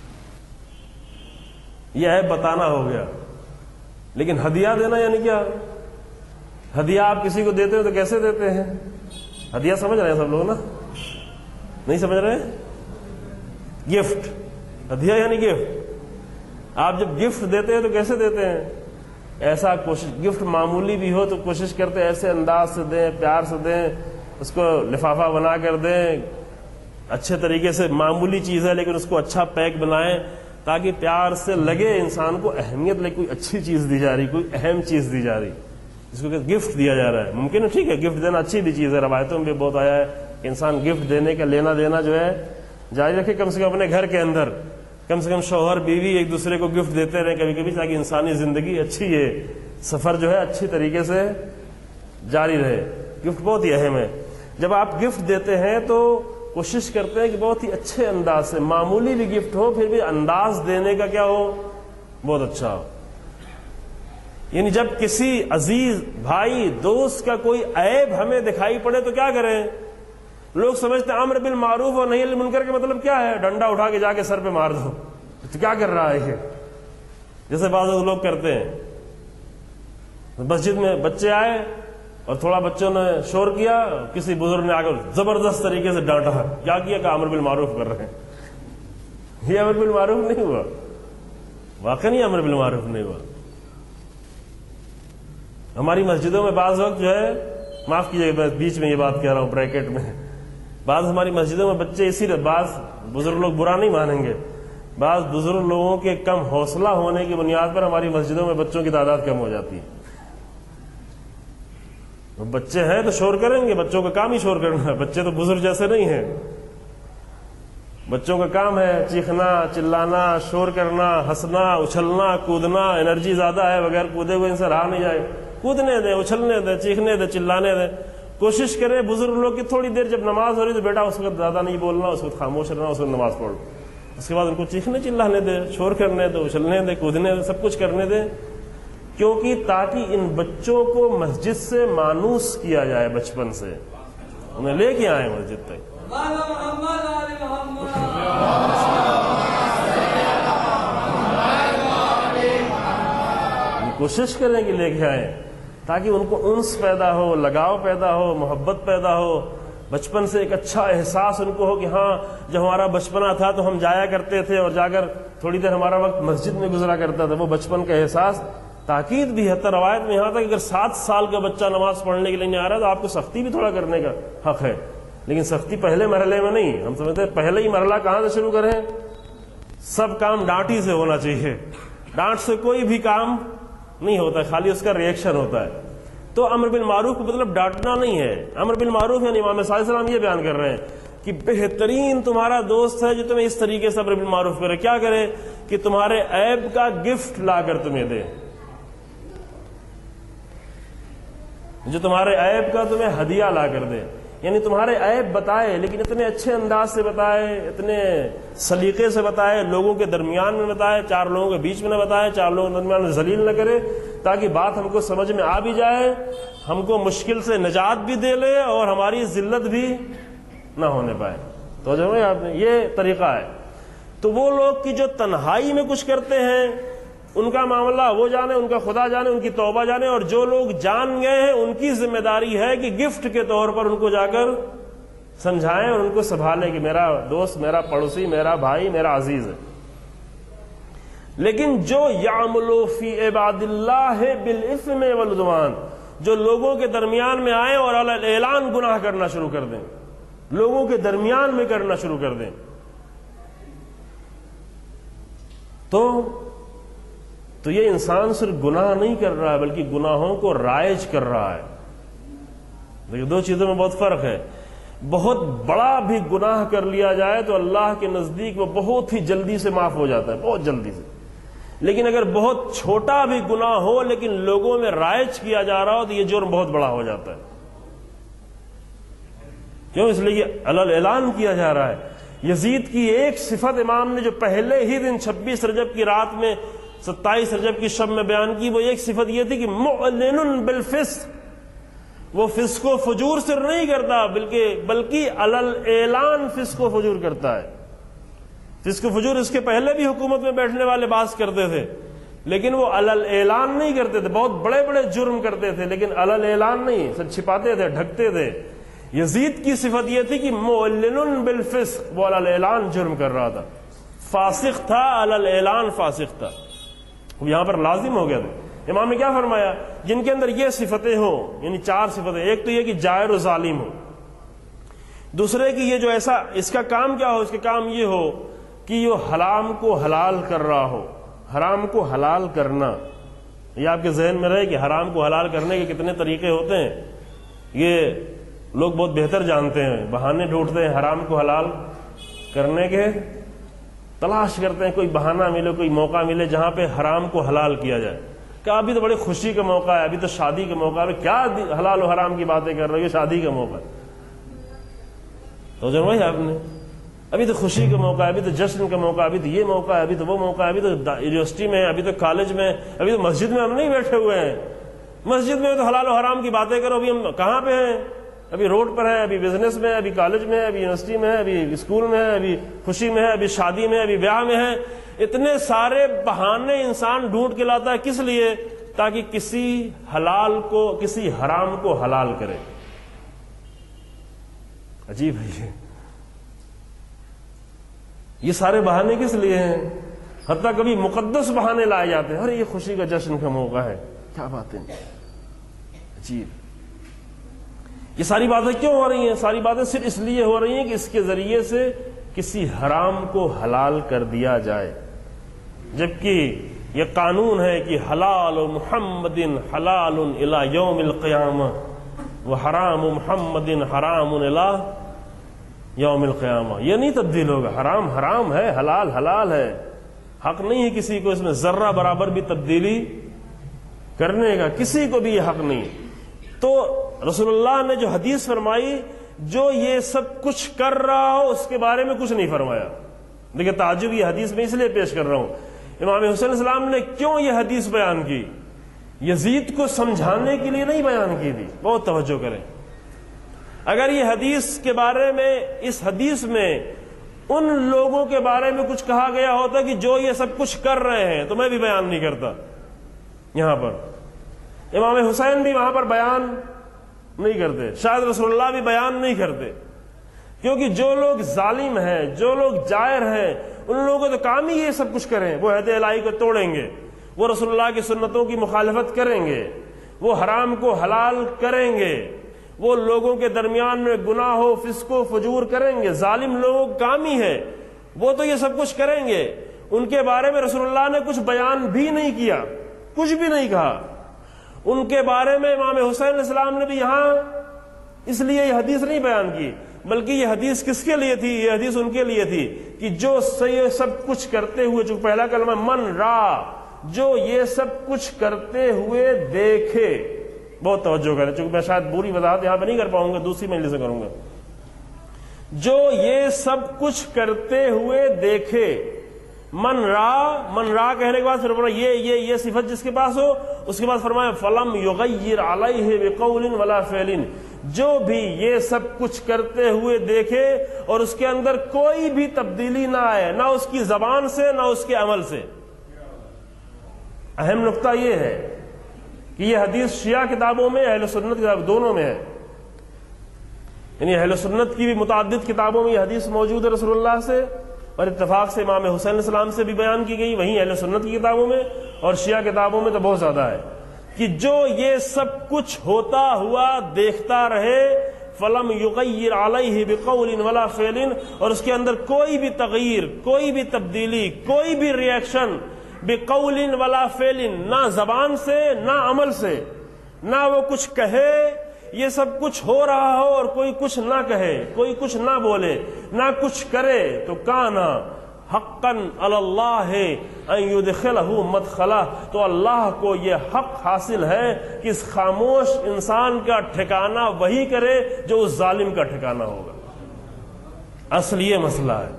یہ عیب بتانا ہو گیا. لیکن ہدیہ دینا یعنی کیا؟ ہدیہ آپ کسی کو دیتے ہو تو کیسے دیتے ہیں؟ ہدیہ سمجھ رہے ہیں سب لوگ نا؟ نہیں سمجھ رہے؟ گفٹ. ہدیہ یعنی گفٹ. آپ جب گفٹ دیتے ہیں تو کیسے دیتے ہیں؟ ایسا کوشش، گفٹ معمولی بھی ہو تو کوشش کرتے ایسے انداز سے دیں، پیار سے دیں، اس کو لفافہ بنا کر دیں، اچھے طریقے سے. معمولی چیز ہے لیکن اس کو اچھا پیک بنائیں تاکہ پیار سے لگے انسان کو اہمیت لگے، کوئی اچھی چیز دی جا رہی، کوئی اہم چیز دی جا رہی، جس کو کہ گفٹ دیا جا رہا ہے. ممکن ہے ٹھیک ہے گفٹ دینا اچھی بھی چیز ہے، روایتوں میں بھی بہت آیا ہے کہ انسان گفٹ دینے کا لینا دینا جو ہے جاری رکھے، کم سے کم اپنے گھر کے اندر، کم سے کم شوہر بیوی ایک دوسرے کو گفٹ دیتے رہے کبھی کبھی، تاکہ انسانی زندگی اچھی، یہ سفر جو ہے اچھی طریقے سے جاری رہے. گفٹ بہت ہی اہم ہے. جب آپ گفٹ دیتے ہیں تو کوشش کرتے ہیں کہ بہت ہی اچھے انداز سے، معمولی بھی گفٹ ہو پھر بھی انداز دینے کا کیا ہو، بہت اچھا ہو. یعنی جب کسی عزیز بھائی دوست کا کوئی عیب ہمیں دکھائی پڑے تو کیا کریں؟ لوگ سمجھتے ہیں امر بالمعروف اور نہی عن المنکر کا مطلب کیا ہے؟ ڈنڈا اٹھا کے جا کے سر پہ مار دو. تو کیا کر رہا ہے یہ؟ جیسے بعض لوگ کرتے ہیں. مسجد میں بچے آئے اور تھوڑا بچوں نے شور کیا، کسی بزرگ نے آ کر زبردست طریقے سے ڈانٹا. کیا کیا؟ کہ امر بالمعروف کر رہے ہیں. یہ امر بالمعروف نہیں ہوا، واقعی نہیں امر بالمعروف نہیں ہوا. ہماری مسجدوں میں بعض وقت جو ہے، معاف کیجیے میں بیچ میں یہ بات کہہ رہا ہوں بریکٹ میں، بعض ہماری مسجدوں میں بچے اسی لیے، بعض بزرگ لوگ برا نہیں مانیں گے، بعض بزرگ لوگوں کے کم حوصلہ ہونے کی بنیاد پر ہماری مسجدوں میں بچوں کی تعداد کم ہو جاتی ہے. بچے ہیں تو شور کریں گے، بچوں کا کام ہی شور کرنا ہے. بچے تو بزرگ جیسے نہیں ہیں، بچوں کا کام ہے چیخنا، چلانا، شور کرنا، ہنسنا، اچھلنا، کودنا. انرجی زیادہ ہے، بغیر کودے ہوئے ان سے رہا نہیں جائے. کودنے دیں، اچھلنے دیں، چیخنے دیں، چلانے دیں. کوشش کریں بزرگ لوگ کی تھوڑی دیر جب نماز ہو رہی تو بیٹا اس وقت زیادہ نہیں بولنا، اس وقت خاموش رہنا، اس وقت نماز پڑھو. اس کے بعد ان کو چیخنے چلانے دیں، شور کرنے دیں، اچھلنے دیں، کودنے دیں، سب کچھ کرنے دیں. کیونکہ تاکہ ان بچوں کو مسجد سے مانوس کیا جائے، بچپن سے انہیں لے کے آئے مسجد تک. کوشش کریں کہ لے کے آئیں تاکہ ان کو انس پیدا ہو، لگاؤ پیدا ہو، محبت پیدا ہو. بچپن سے ایک اچھا احساس ان کو ہو کہ ہاں جب ہمارا بچپنا تھا تو ہم جایا کرتے تھے اور جا کر تھوڑی دیر ہمارا وقت مسجد میں گزرا کرتا تھا. وہ بچپن کا احساس. تاکید بھی ہے روایت میں یہاں تک اگر 7 سال کا بچہ نماز پڑھنے کے لیے نہیں آ رہا تو آپ کو سختی بھی تھوڑا کرنے کا حق ہے، لیکن سختی پہلے مرحلے میں نہیں. ہم سمجھتے ہیں پہلے ہی مرحلہ کہاں سے شروع کریں؟ سب کام ڈانٹ ہی سے ہونا چاہیے. ڈانٹ سے کوئی بھی کام نہیں ہوتا، خالی اس کا ریئیکشن ہوتا ہے. تو امر بالمعروف کا مطلب ڈانٹنا نہیں ہے. امر بالمعروف یعنی امام صلی اللہ علیہ وسلم یہ بیان کر رہے ہیں کہ بہترین تمہارا دوست ہے جو تمہیں اس طریقے سے امر بالمعروف کرے. کیا کرے؟ کہ تمہارے عیب کا گفٹ لا کر تمہیں دے، جو تمہارے عیب کا تمہیں ہدیہ لا کر دے. یعنی تمہارے عیب بتائے لیکن اتنے اچھے انداز سے بتائے، اتنے سلیقے سے بتائے، لوگوں کے درمیان میں بتائے، 4 لوگوں کے بیچ میں نہ بتائے، 4 لوگوں کے درمیان میں ذلیل نہ کرے، تاکہ بات ہم کو سمجھ میں آ بھی جائے، ہم کو مشکل سے نجات بھی دے لے اور ہماری ذلت بھی نہ ہونے پائے. تو جو ہے آپ نے یہ طریقہ ہے. تو وہ لوگ کی جو تنہائی میں کچھ کرتے ہیں ان کا معاملہ وہ جانے، ان کا خدا جانے، ان کی توبہ جانے. اور جو لوگ جان گئے ہیں ان کی ذمہ داری ہے کہ گفٹ کے طور پر ان کو جا کر سمجھائیں اور ان کو سنبھالیں کہ میرا دوست، میرا پڑوسی، میرا بھائی، میرا عزیز ہے. لیکن جو یعملوا فی عباد اللہ بالاثم والعدوان، جو لوگوں کے درمیان میں آئیں اور علی الاعلان گناہ کرنا شروع کر دیں، لوگوں کے درمیان میں کرنا شروع کر دیں، تو یہ انسان صرف گناہ نہیں کر رہا ہے بلکہ گناہوں کو رائج کر رہا ہے. دیکھیں 2 چیزوں میں بہت فرق ہے. بہت بڑا بھی گناہ کر لیا جائے تو اللہ کے نزدیک وہ بہت ہی جلدی سے معاف ہو جاتا ہے، بہت جلدی سے. لیکن اگر بہت چھوٹا بھی گناہ ہو لیکن لوگوں میں رائج کیا جا رہا ہو تو یہ جرم بہت بڑا ہو جاتا ہے. کیوں؟ اس لیے کہ علی الاعلان کیا جا رہا ہے. یزید کی ایک صفت امام نے جو پہلے ہی دن 26 رجب کی رات میں 27 رجب کی شب میں بیان کی، وہ ایک صفت یہ تھی کہ معلن بالفسق، وہ فسق و فجور سے نہیں کرتا بلکہ علی الاعلان فسق و فجور کرتا ہے. فسق و فجور اس کے پہلے بھی حکومت میں بیٹھنے والے باز کرتے تھے لیکن وہ علی الاعلان نہیں کرتے تھے. بہت بڑے بڑے جرم کرتے تھے لیکن علی الاعلان نہیں، سب چھپاتے تھے، ڈھکتے تھے. یزید کی صفت یہ تھی کہ معلن بالفسق، وہ علی الاعلان جرم کر رہا تھا، فاسق تھا، علی الاعلان فاسق تھا. یہاں پر لازم ہو گیا تھا. امام نے کیا فرمایا؟ جن کے اندر یہ صفتیں ہوں، یعنی 4 صفتیں. ایک تو یہ کہ جائر و ظالم ہو، دوسرے کہ یہ جو ایسا اس کا کام کیا ہو، اس کا کام یہ ہو کہ یہ حرام کو حلال کر رہا ہو. حرام کو حلال کرنا یہ آپ کے ذہن میں رہے کہ حرام کو حلال کرنے کے کتنے طریقے ہوتے ہیں. یہ لوگ بہت بہتر جانتے ہیں، بہانے ڈھونڈتے ہیں حرام کو حلال کرنے کے، تلاش کرتے ہیں کوئی بہانہ ملے، کوئی موقع ملے جہاں پہ حرام کو حلال کیا جائے. کہ ابھی تو بڑی خوشی کا موقع ہے، ابھی تو شادی کا موقع ہے، کیا حلال و حرام کی باتیں کر رہے ہو، یہ شادی کا موقع ہے. تو جب آپ نے ابھی تو خوشی کا موقع ہے، ابھی تو جشن کا موقع ہے، ابھی تو یہ موقع ہے، ابھی تو وہ موقع ہے، ابھی تو یونیورسٹی میں، ابھی تو کالج میں، ابھی تو مسجد میں ہم نہیں بیٹھے ہوئے ہیں. مسجد میں تو حلال و حرام کی باتیں کرو. ابھی ہم کہاں پہ ہیں؟ ابھی روڈ پر ہیں، ابھی بزنس میں، ابھی کالج میں، ابھی یونیورسٹی میں، ابھی اسکول میں، ابھی خوشی میں ہے، ابھی شادی میں، ابھی بیاہ میں ہے. اتنے سارے بہانے انسان ڈھونڈ کے لاتا ہے. کس لیے؟ تاکہ کسی حلال کو کسی حرام کو حلال کرے. عجیب ہے یہ سارے بہانے کس لیے ہیں؟ حتیٰ کبھی مقدس بہانے لائے جاتے ہیں. ارے یہ خوشی کا جشن کا موقع ہے، کیا باتیں عجیب. یہ ساری باتیں کیوں ہو رہی ہیں؟ ساری باتیں صرف اس لیے ہو رہی ہیں کہ اس کے ذریعے سے کسی حرام کو حلال کر دیا جائے، جبکہ یہ قانون ہے کہ حلال محمد حلال الی یوم القیامہ وحرام محمد حرام الی یوم القیامہ. یہ نہیں تبدیل ہوگا. حرام حرام ہے، حلال حلال ہے. حق نہیں ہے کسی کو اس میں ذرہ برابر بھی تبدیلی کرنے کا، کسی کو بھی یہ حق نہیں. تو رسول اللہ نے جو حدیث فرمائی، جو یہ سب کچھ کر رہا ہو اس کے بارے میں کچھ نہیں فرمایا. دیکھیں تعجب یہ حدیث میں اس لیے پیش کر رہا ہوں. امام حسین علیہ السلام نے کیوں یہ حدیث بیان کی؟ یزید کو سمجھانے کے لیے نہیں بیان کی تھی. بہت توجہ کریں. اگر یہ حدیث کے بارے میں، اس حدیث میں ان لوگوں کے بارے میں کچھ کہا گیا ہوتا کہ جو یہ سب کچھ کر رہے ہیں، تو میں بھی بیان نہیں کرتا. یہاں پر امام حسین بھی وہاں پر بیان نہیں کرتے، شاید رسول اللہ بھی بیان نہیں کرتے، کیونکہ جو لوگ ظالم ہیں، جو لوگ جائر ہیں، ان لوگوں کو تو کام ہی یہ سب کچھ کریں. وہ عہد الہی کو توڑیں گے، وہ رسول اللہ کی سنتوں کی مخالفت کریں گے، وہ حرام کو حلال کریں گے، وہ لوگوں کے درمیان میں گناہ و فسق و فجور کریں گے. ظالم لوگ کام ہی ہے، وہ تو یہ سب کچھ کریں گے. ان کے بارے میں رسول اللہ نے کچھ بیان بھی نہیں کیا، کچھ بھی نہیں کہا. ان کے بارے میں امام حسین علیہ السلام نے بھی یہاں اس لیے یہ حدیث نہیں بیان کی، بلکہ یہ حدیث کس کے لیے تھی؟ یہ حدیث ان کے لیے تھی کہ جو یہ سب کچھ کرتے ہوئے، جو پہلا کلمہ من را، جو یہ سب کچھ کرتے ہوئے دیکھے. بہت توجہ کریں، چونکہ میں شاید پوری وضاحت یہاں پہ نہیں کر پاؤں گا، دوسری مجلس سے کروں گا. جو یہ سب کچھ کرتے ہوئے دیکھے. من را کہنے کے بعد پھر فرمایا یہ صفت جس کے پاس ہو، اس کے بعد فرمایا فلم یغیر علیہ بقول ولا فعل. جو بھی یہ سب کچھ کرتے ہوئے دیکھے اور اس کے اندر کوئی بھی تبدیلی نہ آئے، نہ اس کی زبان سے نہ اس کے عمل سے. اہم نقطہ یہ ہے کہ یہ حدیث شیعہ کتابوں میں، اہل سنت کتاب دونوں میں ہے. یعنی اہل سنت کی بھی متعدد کتابوں میں یہ حدیث موجود ہے رسول اللہ سے، اور اتفاق سے امام حسین علیہ السلام سے بھی بیان کی گئی، وہیں اہل سنت کی کتابوں میں، اور شیعہ کتابوں میں تو بہت زیادہ ہے کہ جو یہ سب کچھ ہوتا ہوا دیکھتا رہے، فلم یغیر علیہ بقول ولا فعل، اور اس کے اندر کوئی بھی تغیر، کوئی بھی تبدیلی، کوئی بھی ریئیکشن، بقول ولا فعل، نہ زبان سے نہ عمل سے، نہ وہ کچھ کہے، یہ سب کچھ ہو رہا ہو اور کوئی کچھ نہ کہے، کوئی کچھ نہ بولے، نہ کچھ کرے، تو کانا حقا علی اللہ ان یدخلہ مدخلہ، تو اللہ کو یہ حق حاصل ہے کہ اس خاموش انسان کا ٹھکانہ وہی کرے جو اس ظالم کا ٹھکانہ ہوگا. اصل یہ مسئلہ ہے.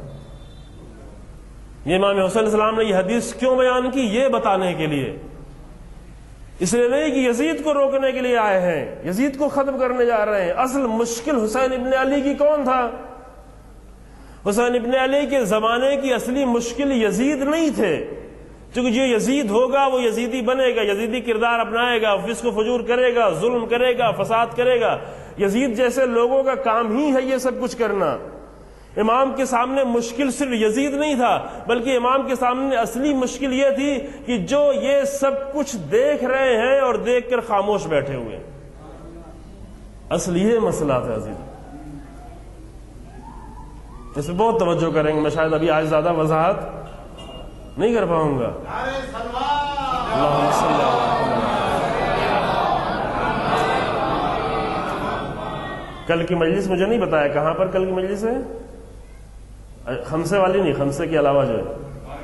یہ امام حسین علیہ السلام نے یہ حدیث کیوں بیان کی؟ یہ بتانے کے لیے، اس لیے نہیں کہ یزید کو روکنے کے لیے آئے ہیں، یزید کو ختم کرنے جا رہے ہیں. اصل مشکل حسین ابن علی کی کون تھا؟ حسین ابن علی کے زمانے کی اصلی مشکل یزید نہیں تھے، کیونکہ جو یزید ہوگا وہ یزیدی بنے گا، یزیدی کردار اپنائے گا، فسق و فجور کرے گا، ظلم کرے گا، فساد کرے گا. یزید جیسے لوگوں کا کام ہی ہے یہ سب کچھ کرنا. امام کے سامنے مشکل صرف یزید نہیں تھا، بلکہ امام کے سامنے اصلی مشکل یہ تھی کہ جو یہ سب کچھ دیکھ رہے ہیں اور دیکھ کر خاموش بیٹھے ہوئے ہیں. اصل یہ مسئلہ تھا عزیز. اس پہ بہت توجہ کریں گے. میں شاید ابھی آج زیادہ وضاحت نہیں کر پاؤں گا. اللہم صلی اللہ علیہ وسلم. کل کی مجلس مجھے نہیں بتایا کہاں پر کل کی مجلس ہے. خمسے والی نہیں، خمسے کے علاوہ جو ہے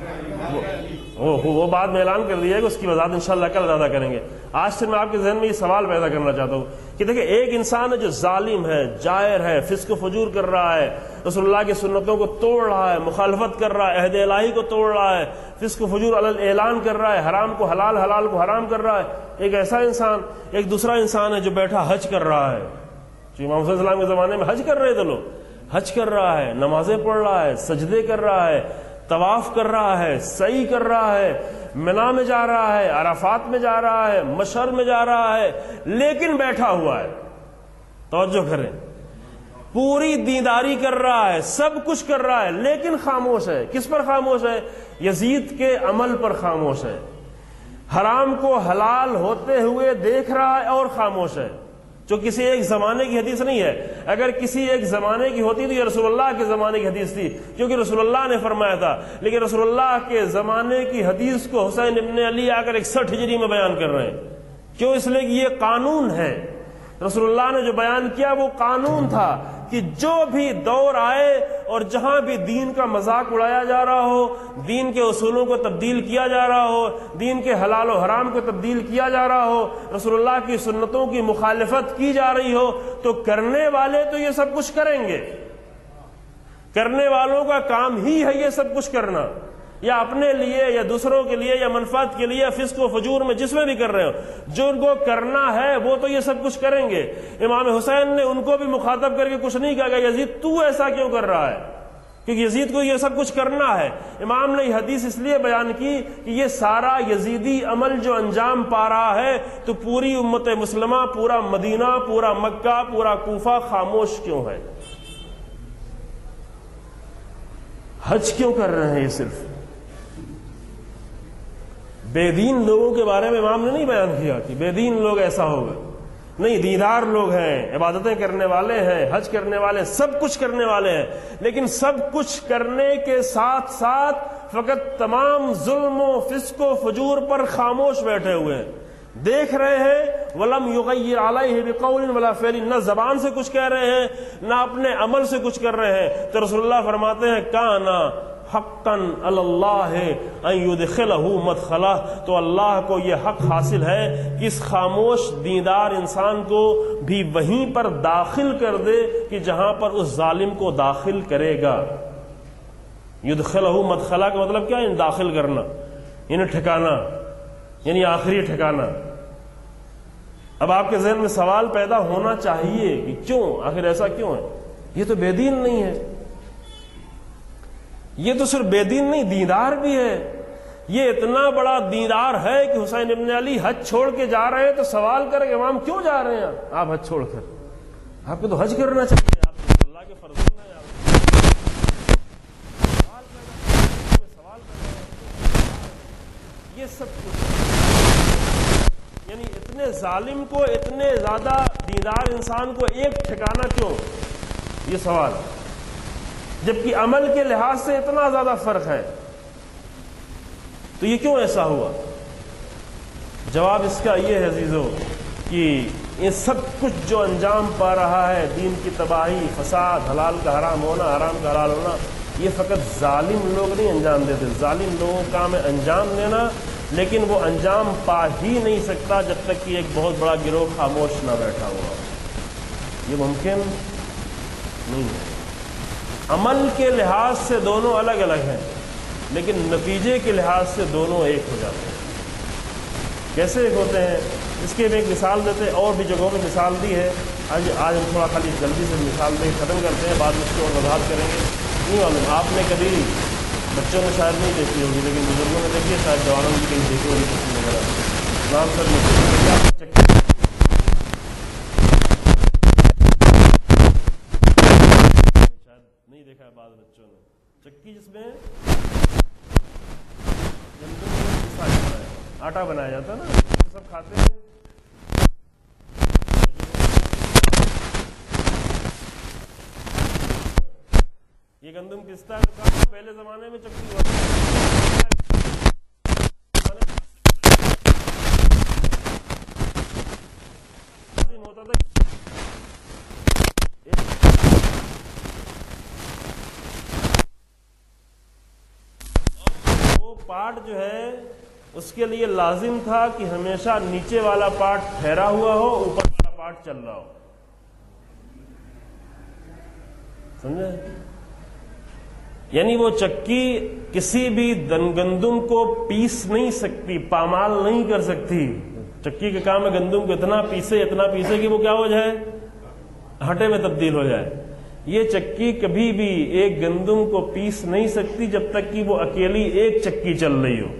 وہ بعد میں اعلان کر دیا ہے کہ اس کی وضاحت انشاءاللہ کل زیادہ کریں گے. آج سے میں آپ کے ذہن میں یہ سوال پیدا کرنا چاہتا ہوں کہ دیکھیں، ایک انسان ہے جو ظالم ہے، جائر ہے، فسق و فجور کر رہا ہے، رسول اللہ کی سنتوں کو توڑ رہا ہے، مخالفت کر رہا ہے، عہد الہی کو توڑ رہا ہے، فسق و فجور اعلان کر رہا ہے، حرام کو حلال، حلال کو حرام کر رہا ہے. ایک ایسا انسان، ایک دوسرا انسان ہے جو بیٹھا حج کر رہا ہے. جو امام حسین السلام کے زمانے میں حج کر رہے تھے لوگ، حج کر رہا ہے، نمازیں پڑھ رہا ہے، سجدے کر رہا ہے، طواف کر رہا ہے، سعی کر رہا ہے، منا میں جا رہا ہے، عرفات میں جا رہا ہے، مشعر میں جا رہا ہے، لیکن بیٹھا ہوا ہے. توجہ کریں، پوری دینداری کر رہا ہے، سب کچھ کر رہا ہے، لیکن خاموش ہے. کس پر خاموش ہے؟ یزید کے عمل پر خاموش ہے. حرام کو حلال ہوتے ہوئے دیکھ رہا ہے اور خاموش ہے. جو کسی ایک زمانے کی حدیث نہیں ہے. اگر کسی ایک زمانے کی ہوتی تو یہ رسول اللہ کے زمانے کی حدیث تھی، کیونکہ رسول اللہ نے فرمایا تھا. لیکن رسول اللہ کے زمانے کی حدیث کو حسین ابن علی آ کر 61 ہجری میں بیان کر رہے ہیں. کیوں؟ اس لیے کہ یہ قانون ہے. رسول اللہ نے جو بیان کیا وہ قانون تھا کہ جو بھی دور آئے اور جہاں بھی دین کا مذاق اڑایا جا رہا ہو، دین کے اصولوں کو تبدیل کیا جا رہا ہو، دین کے حلال و حرام کو تبدیل کیا جا رہا ہو، رسول اللہ کی سنتوں کی مخالفت کی جا رہی ہو، تو کرنے والے تو یہ سب کچھ کریں گے. کرنے والوں کا کام ہی ہے یہ سب کچھ کرنا، یا اپنے لیے یا دوسروں کے لیے یا منفعت کے لیے، فسق و فجور میں جس میں بھی کر رہے ہو، جو ان کو کرنا ہے وہ تو یہ سب کچھ کریں گے. امام حسین نے ان کو بھی مخاطب کر کے کچھ نہیں کہا کہ یزید تو ایسا کیوں کر رہا ہے، کیونکہ یزید کو یہ سب کچھ کرنا ہے. امام نے یہ حدیث اس لیے بیان کی کہ یہ سارا یزیدی عمل جو انجام پا رہا ہے تو پوری امت مسلمہ، پورا مدینہ، پورا مکہ، پورا کوفہ خاموش کیوں ہے؟ حج کیوں کر رہے ہیں؟ یہ صرف بے دین لوگوں کے بارے میں امام نے نہیں بیان کیا کہ بے دین لوگ ایسا ہوگا. نہیں، دیندار لوگ ہیں، عبادتیں کرنے والے ہیں، حج کرنے والے، سب کچھ کرنے والے ہیں، لیکن سب کچھ کرنے کے ساتھ ساتھ فقط تمام ظلم و فسق و فجور پر خاموش بیٹھے ہوئے ہیں، دیکھ رہے ہیں. وَلَمْ يُغَيِّرْ عَلَيْهِ بِقَوْلٍ وَلَا فِعْلٍ، نہ زبان سے کچھ کہہ رہے ہیں نہ اپنے عمل سے کچھ کر رہے ہیں. تو رسول اللہ فرماتے ہیں کانا حقاً علی اللہ ان یدخلہ مدخلہ، تو اللہ کو یہ حق حاصل ہے کہ اس خاموش دیندار انسان کو بھی وہیں پر داخل کر دے کہ جہاں پر اس ظالم کو داخل کرے گا. یدخلہ مدخلہ کا مطلب کیا ہے؟ داخل کرنا، یعنی ٹھکانا، یعنی آخری ٹھکانا. اب آپ کے ذہن میں سوال پیدا ہونا چاہیے کہ کیوں، آخر ایسا کیوں ہے؟ یہ تو بے دین نہیں ہے، یہ تو صرف بے دین نہیں، دیندار بھی ہے. یہ اتنا بڑا دیندار ہے کہ حسین ابن علی حج چھوڑ کے جا رہے ہیں تو سوال کرے کہ امام کیوں جا رہے ہیں آپ حج چھوڑ کر؟ آپ کو تو حج کرنا چاہیے، آپ کو اللہ کے فرض ہے. یہ سب کچھ، یعنی اتنے ظالم کو، اتنے زیادہ دیندار انسان کو ایک ٹھکانا کیوں؟ یہ سوال، جبکہ عمل کے لحاظ سے اتنا زیادہ فرق ہے، تو یہ کیوں ایسا ہوا؟ جواب اس کا یہ ہے عزیزو کہ یہ سب کچھ جو انجام پا رہا ہے، دین کی تباہی، فساد، حلال کا حرام ہونا، حرام کا حلال ہونا، یہ فقط ظالم لوگ نہیں انجام دیتے. ظالم لوگوں کا کام ہے انجام دینا، لیکن وہ انجام پا ہی نہیں سکتا جب تک کہ ایک بہت بڑا گروہ خاموش نہ بیٹھا ہوا. یہ ممکن نہیں ہے. عمل کے لحاظ سے دونوں الگ الگ ہیں، لیکن نتیجے کے لحاظ سے دونوں ایک ہو جاتے ہیں. کیسے ایک ہوتے ہیں؟ اس کی ایک مثال دیتے ہیں، اور بھی جگہوں میں مثال دی ہے. آج ہم تھوڑا خالی جلدی سے مثال دے ختم کرتے ہیں، بعد میں اس کی اور وضاحت کریں گے. نہیں معلوم، آپ نے کبھی بچوں نے شاید نہیں دیکھی ہوگی، لیکن بزرگوں نے دیکھی ہے، شاید جوانوں کی کہیں دیکھی ہوگی تصویر وغیرہ. نام سر نہیں دیکھا ہے بعض بچوں نے. چکی جس میں آٹا بنایا جاتا ہے نا، سب کھاتے ہیں. یہ گندم پستا ہے، پہلے زمانے میں چکی ہوا ہوتا تھا. وہ پارٹ جو ہے اس کے لیے لازم تھا کہ ہمیشہ نیچے والا پارٹ ٹھہرا ہوا ہو، اوپر والا پارٹ چل رہا ہو. سمجھے؟ یعنی وہ چکی کسی بھی گندم کو پیس نہیں سکتی، پامال نہیں کر سکتی. چکی کا کام ہے گندم کو اتنا پیسے کہ وہ کیا ہو جائے، آٹے میں تبدیل ہو جائے. یہ چکی کبھی بھی ایک گندم کو پیس نہیں سکتی جب تک کہ وہ اکیلی ایک چکی چل رہی ہو.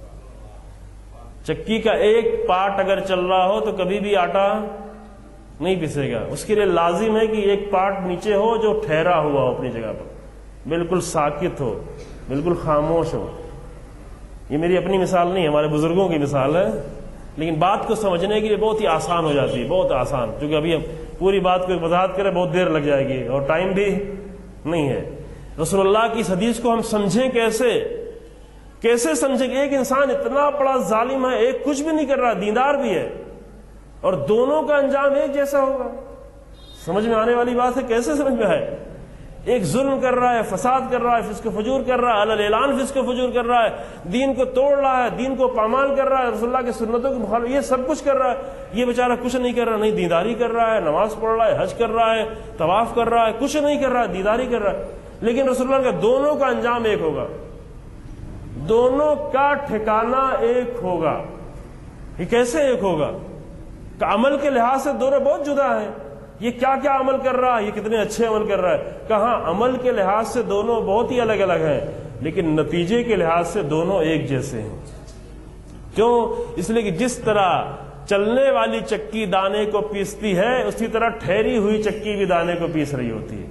چکی کا ایک پارٹ اگر چل رہا ہو تو کبھی بھی آٹا نہیں پیسے گا. اس کے لیے لازم ہے کہ ایک پارٹ نیچے ہو جو ٹھہرا ہوا ہو اپنی جگہ پر، بالکل ساکت ہو، بالکل خاموش ہو. یہ میری اپنی مثال نہیں ہے، ہمارے بزرگوں کی مثال ہے، لیکن بات کو سمجھنے کے لیے بہت ہی آسان ہو جاتی ہے، بہت آسان. کیونکہ ابھی ہم پوری بات کو وضاحت کریں بہت دیر لگ جائے گی اور ٹائم بھی نہیں ہے. رسول اللہ کی اس حدیث کو ہم سمجھیں کیسے سمجھیں کہ ایک انسان اتنا بڑا ظالم ہے، ایک کچھ بھی نہیں کر رہا، دیندار بھی ہے، اور دونوں کا انجام ایک جیسا ہوگا. سمجھ میں آنے والی بات ہے. کیسے سمجھ میں آئے؟ ایک ظلم کر رہا ہے، فساد کر رہا ہے، فسق و فجور کر رہا ہے، علی الاعلان فسق و فجور کر رہا ہے، دین کو توڑ رہا ہے، دین کو پامال کر رہا ہے، رسول اللہ کی سنتوں کو مخالف، یہ سب کچھ کر رہا ہے. یہ بیچارہ کچھ نہیں کر رہا، نہیں دینداری کر رہا ہے، نماز پڑھ رہا ہے، حج کر رہا ہے، طواف کر رہا ہے، کچھ نہیں کر رہا ہے، دینداری کر رہا ہے. لیکن رسول اللہ کا دونوں کا انجام ایک ہوگا، دونوں کا ٹھکانہ ایک ہوگا. یہ کیسے ایک ہوگا؟ کہ عمل کے لحاظ سے دونوں بہت جدا ہیں. یہ کیا کیا عمل کر رہا ہے، یہ کتنے اچھے عمل کر رہا ہے. کہاں عمل کے لحاظ سے دونوں بہت ہی الگ الگ ہیں، لیکن نتیجے کے لحاظ سے دونوں ایک جیسے ہیں. کیوں؟ اس لیے کہ جس طرح چلنے والی چکی دانے کو پیستی ہے، اسی طرح ٹھہری ہوئی چکی بھی دانے کو پیس رہی ہوتی ہے.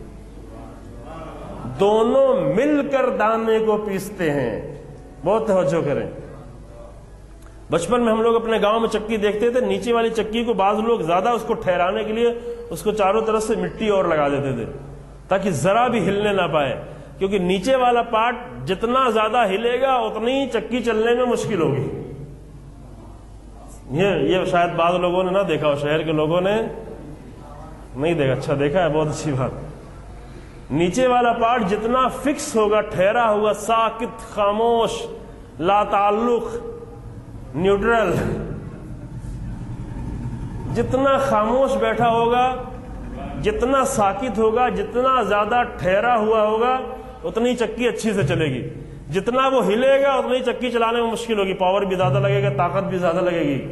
دونوں مل کر دانے کو پیستے ہیں. بہت توجہ کریں. بچپن میں ہم لوگ اپنے گاؤں میں چکی دیکھتے تھے، نیچے والی چکی کو بعض لوگ زیادہ اس کو ٹھہرانے کے لیے اس کو چاروں طرف سے مٹی اور لگا دیتے تھے تاکہ ذرا بھی ہلنے نہ پائے. کیونکہ نیچے والا پارٹ جتنا زیادہ ہلے گا اتنی چکی چلنے میں مشکل ہوگی. یہ شاید بعض لوگوں نے نہ دیکھا ہو، شہر کے لوگوں نے نہیں دیکھا. اچھا دیکھا ہے، بہت اچھی بات. نیچے والا پارٹ جتنا فکس ہوگا، ٹھہرا ہوا، ساکت، خاموش، لا تعلق، نیوٹرل، جتنا خاموش بیٹھا ہوگا، جتنا ساکت ہوگا، جتنا زیادہ ٹھہرا ہوا ہوگا، اتنی چکی اچھی سے چلے گی. جتنا وہ ہلے گا اتنی چکی چلانے میں مشکل ہوگی، پاور بھی زیادہ لگے گا، طاقت بھی زیادہ لگے گی.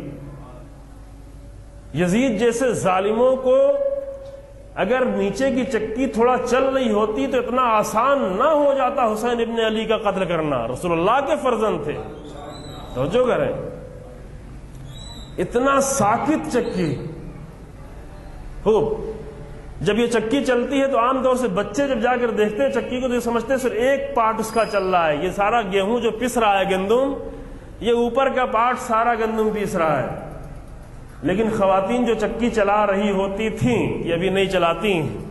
یزید جیسے ظالموں کو اگر نیچے کی چکی تھوڑا چل رہی ہوتی تو اتنا آسان نہ ہو جاتا حسین ابن علی کا قتل کرنا. رسول اللہ کے فرزند تھے. توجہ کریں. اتنا ساکت چکی ہو. جب یہ چکی چلتی ہے تو عام طور سے بچے جب جا کر دیکھتے ہیں چکی کو تو یہ سمجھتے ہیں صرف ایک پارٹ اس کا چل رہا ہے. یہ سارا گیہوں جو پس رہا ہے، گندم، یہ اوپر کا پارٹ سارا گندم پیس رہا ہے. لیکن خواتین جو چکی چلا رہی ہوتی تھیں، یہ ابھی نہیں چلاتی،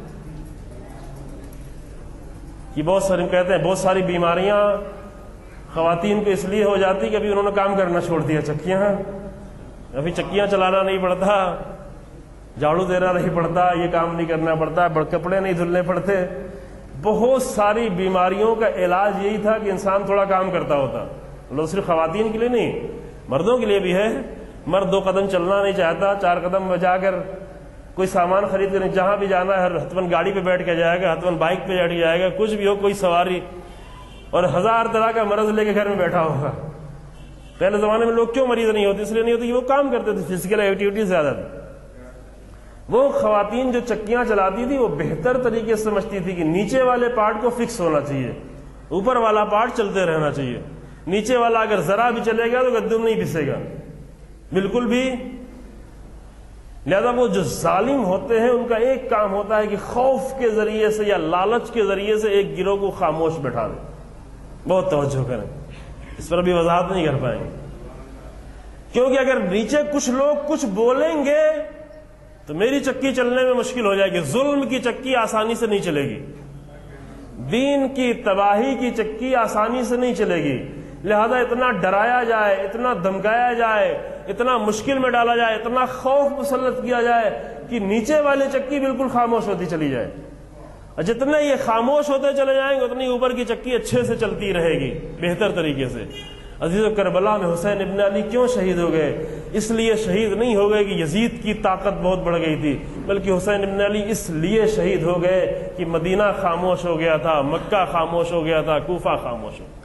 یہ بہت سارے کہتے ہیں بہت ساری بیماریاں خواتین کو اس لیے ہو جاتی کہ ابھی انہوں نے کام کرنا چھوڑ دیا. ابھی چکیاں چلانا نہیں پڑتا، جھاڑو دینا نہیں پڑتا، یہ کام نہیں کرنا پڑتا، کپڑے نہیں دھلنے پڑتے. بہت ساری بیماریوں کا علاج یہی تھا کہ انسان تھوڑا کام کرتا ہوتا. لوگ صرف خواتین کے لیے نہیں، مردوں کے لیے بھی ہے. مرد 2 قدم چلنا نہیں چاہتا، 4 قدم بجا کر کوئی سامان خرید کر جہاں بھی جانا ہے حتماً گاڑی پہ بیٹھ کے جائے گا، حتماً بائک پہ بیٹھ جائے گا، کچھ بھی ہو، کوئی سواری، اور 1000 طرح کا مرض لے کے گھر میں بیٹھا ہوگا. پہلے زمانے میں لوگ کیوں مریض نہیں ہوتے؟ اس لیے نہیں ہوتے کہ وہ کام کرتے تھے، فزیکل ایکٹیویٹی زیادہ تھی. وہ خواتین جو چکیاں چلاتی تھی وہ بہتر طریقے سے سمجھتی تھی کہ نیچے والے پارٹ کو فکس ہونا چاہیے، اوپر والا پارٹ چلتے رہنا چاہیے. نیچے والا اگر ذرا بھی چلے گا تو گندم نہیں پسے گا بالکل بھی. لہذا وہ جو ظالم ہوتے ہیں ان کا ایک کام ہوتا ہے کہ خوف کے ذریعے سے یا لالچ کے ذریعے سے ایک گروہ کو خاموش بٹھا دیں. بہت توجہ کریں، اس پر ابھی وضاحت نہیں کر پائیں گے. کیونکہ اگر نیچے کچھ لوگ کچھ بولیں گے تو میری چکی چلنے میں مشکل ہو جائے گی. ظلم کی چکی آسانی سے نہیں چلے گی، دین کی تباہی کی چکی آسانی سے نہیں چلے گی. لہذا اتنا ڈرایا جائے، اتنا دھمکایا جائے، اتنا مشکل میں ڈالا جائے، اتنا خوف مسلط کیا جائے کہ نیچے والی چکی بالکل خاموش ہوتی چلی جائے. اور جتنے یہ خاموش ہوتے چلے جائیں گے اتنی اوپر کی چکی اچھے سے چلتی رہے گی، بہتر طریقے سے. عزیزو، کربلا میں حسین ابن علی کیوں شہید ہو گئے؟ اس لیے شہید نہیں ہو گئے کہ یزید کی طاقت بہت بڑھ گئی تھی، بلکہ حسین ابن علی اس لیے شہید ہو گئے کہ مدینہ خاموش ہو گیا تھا، مکہ خاموش ہو گیا تھا، کوفہ خاموش ہو گیا.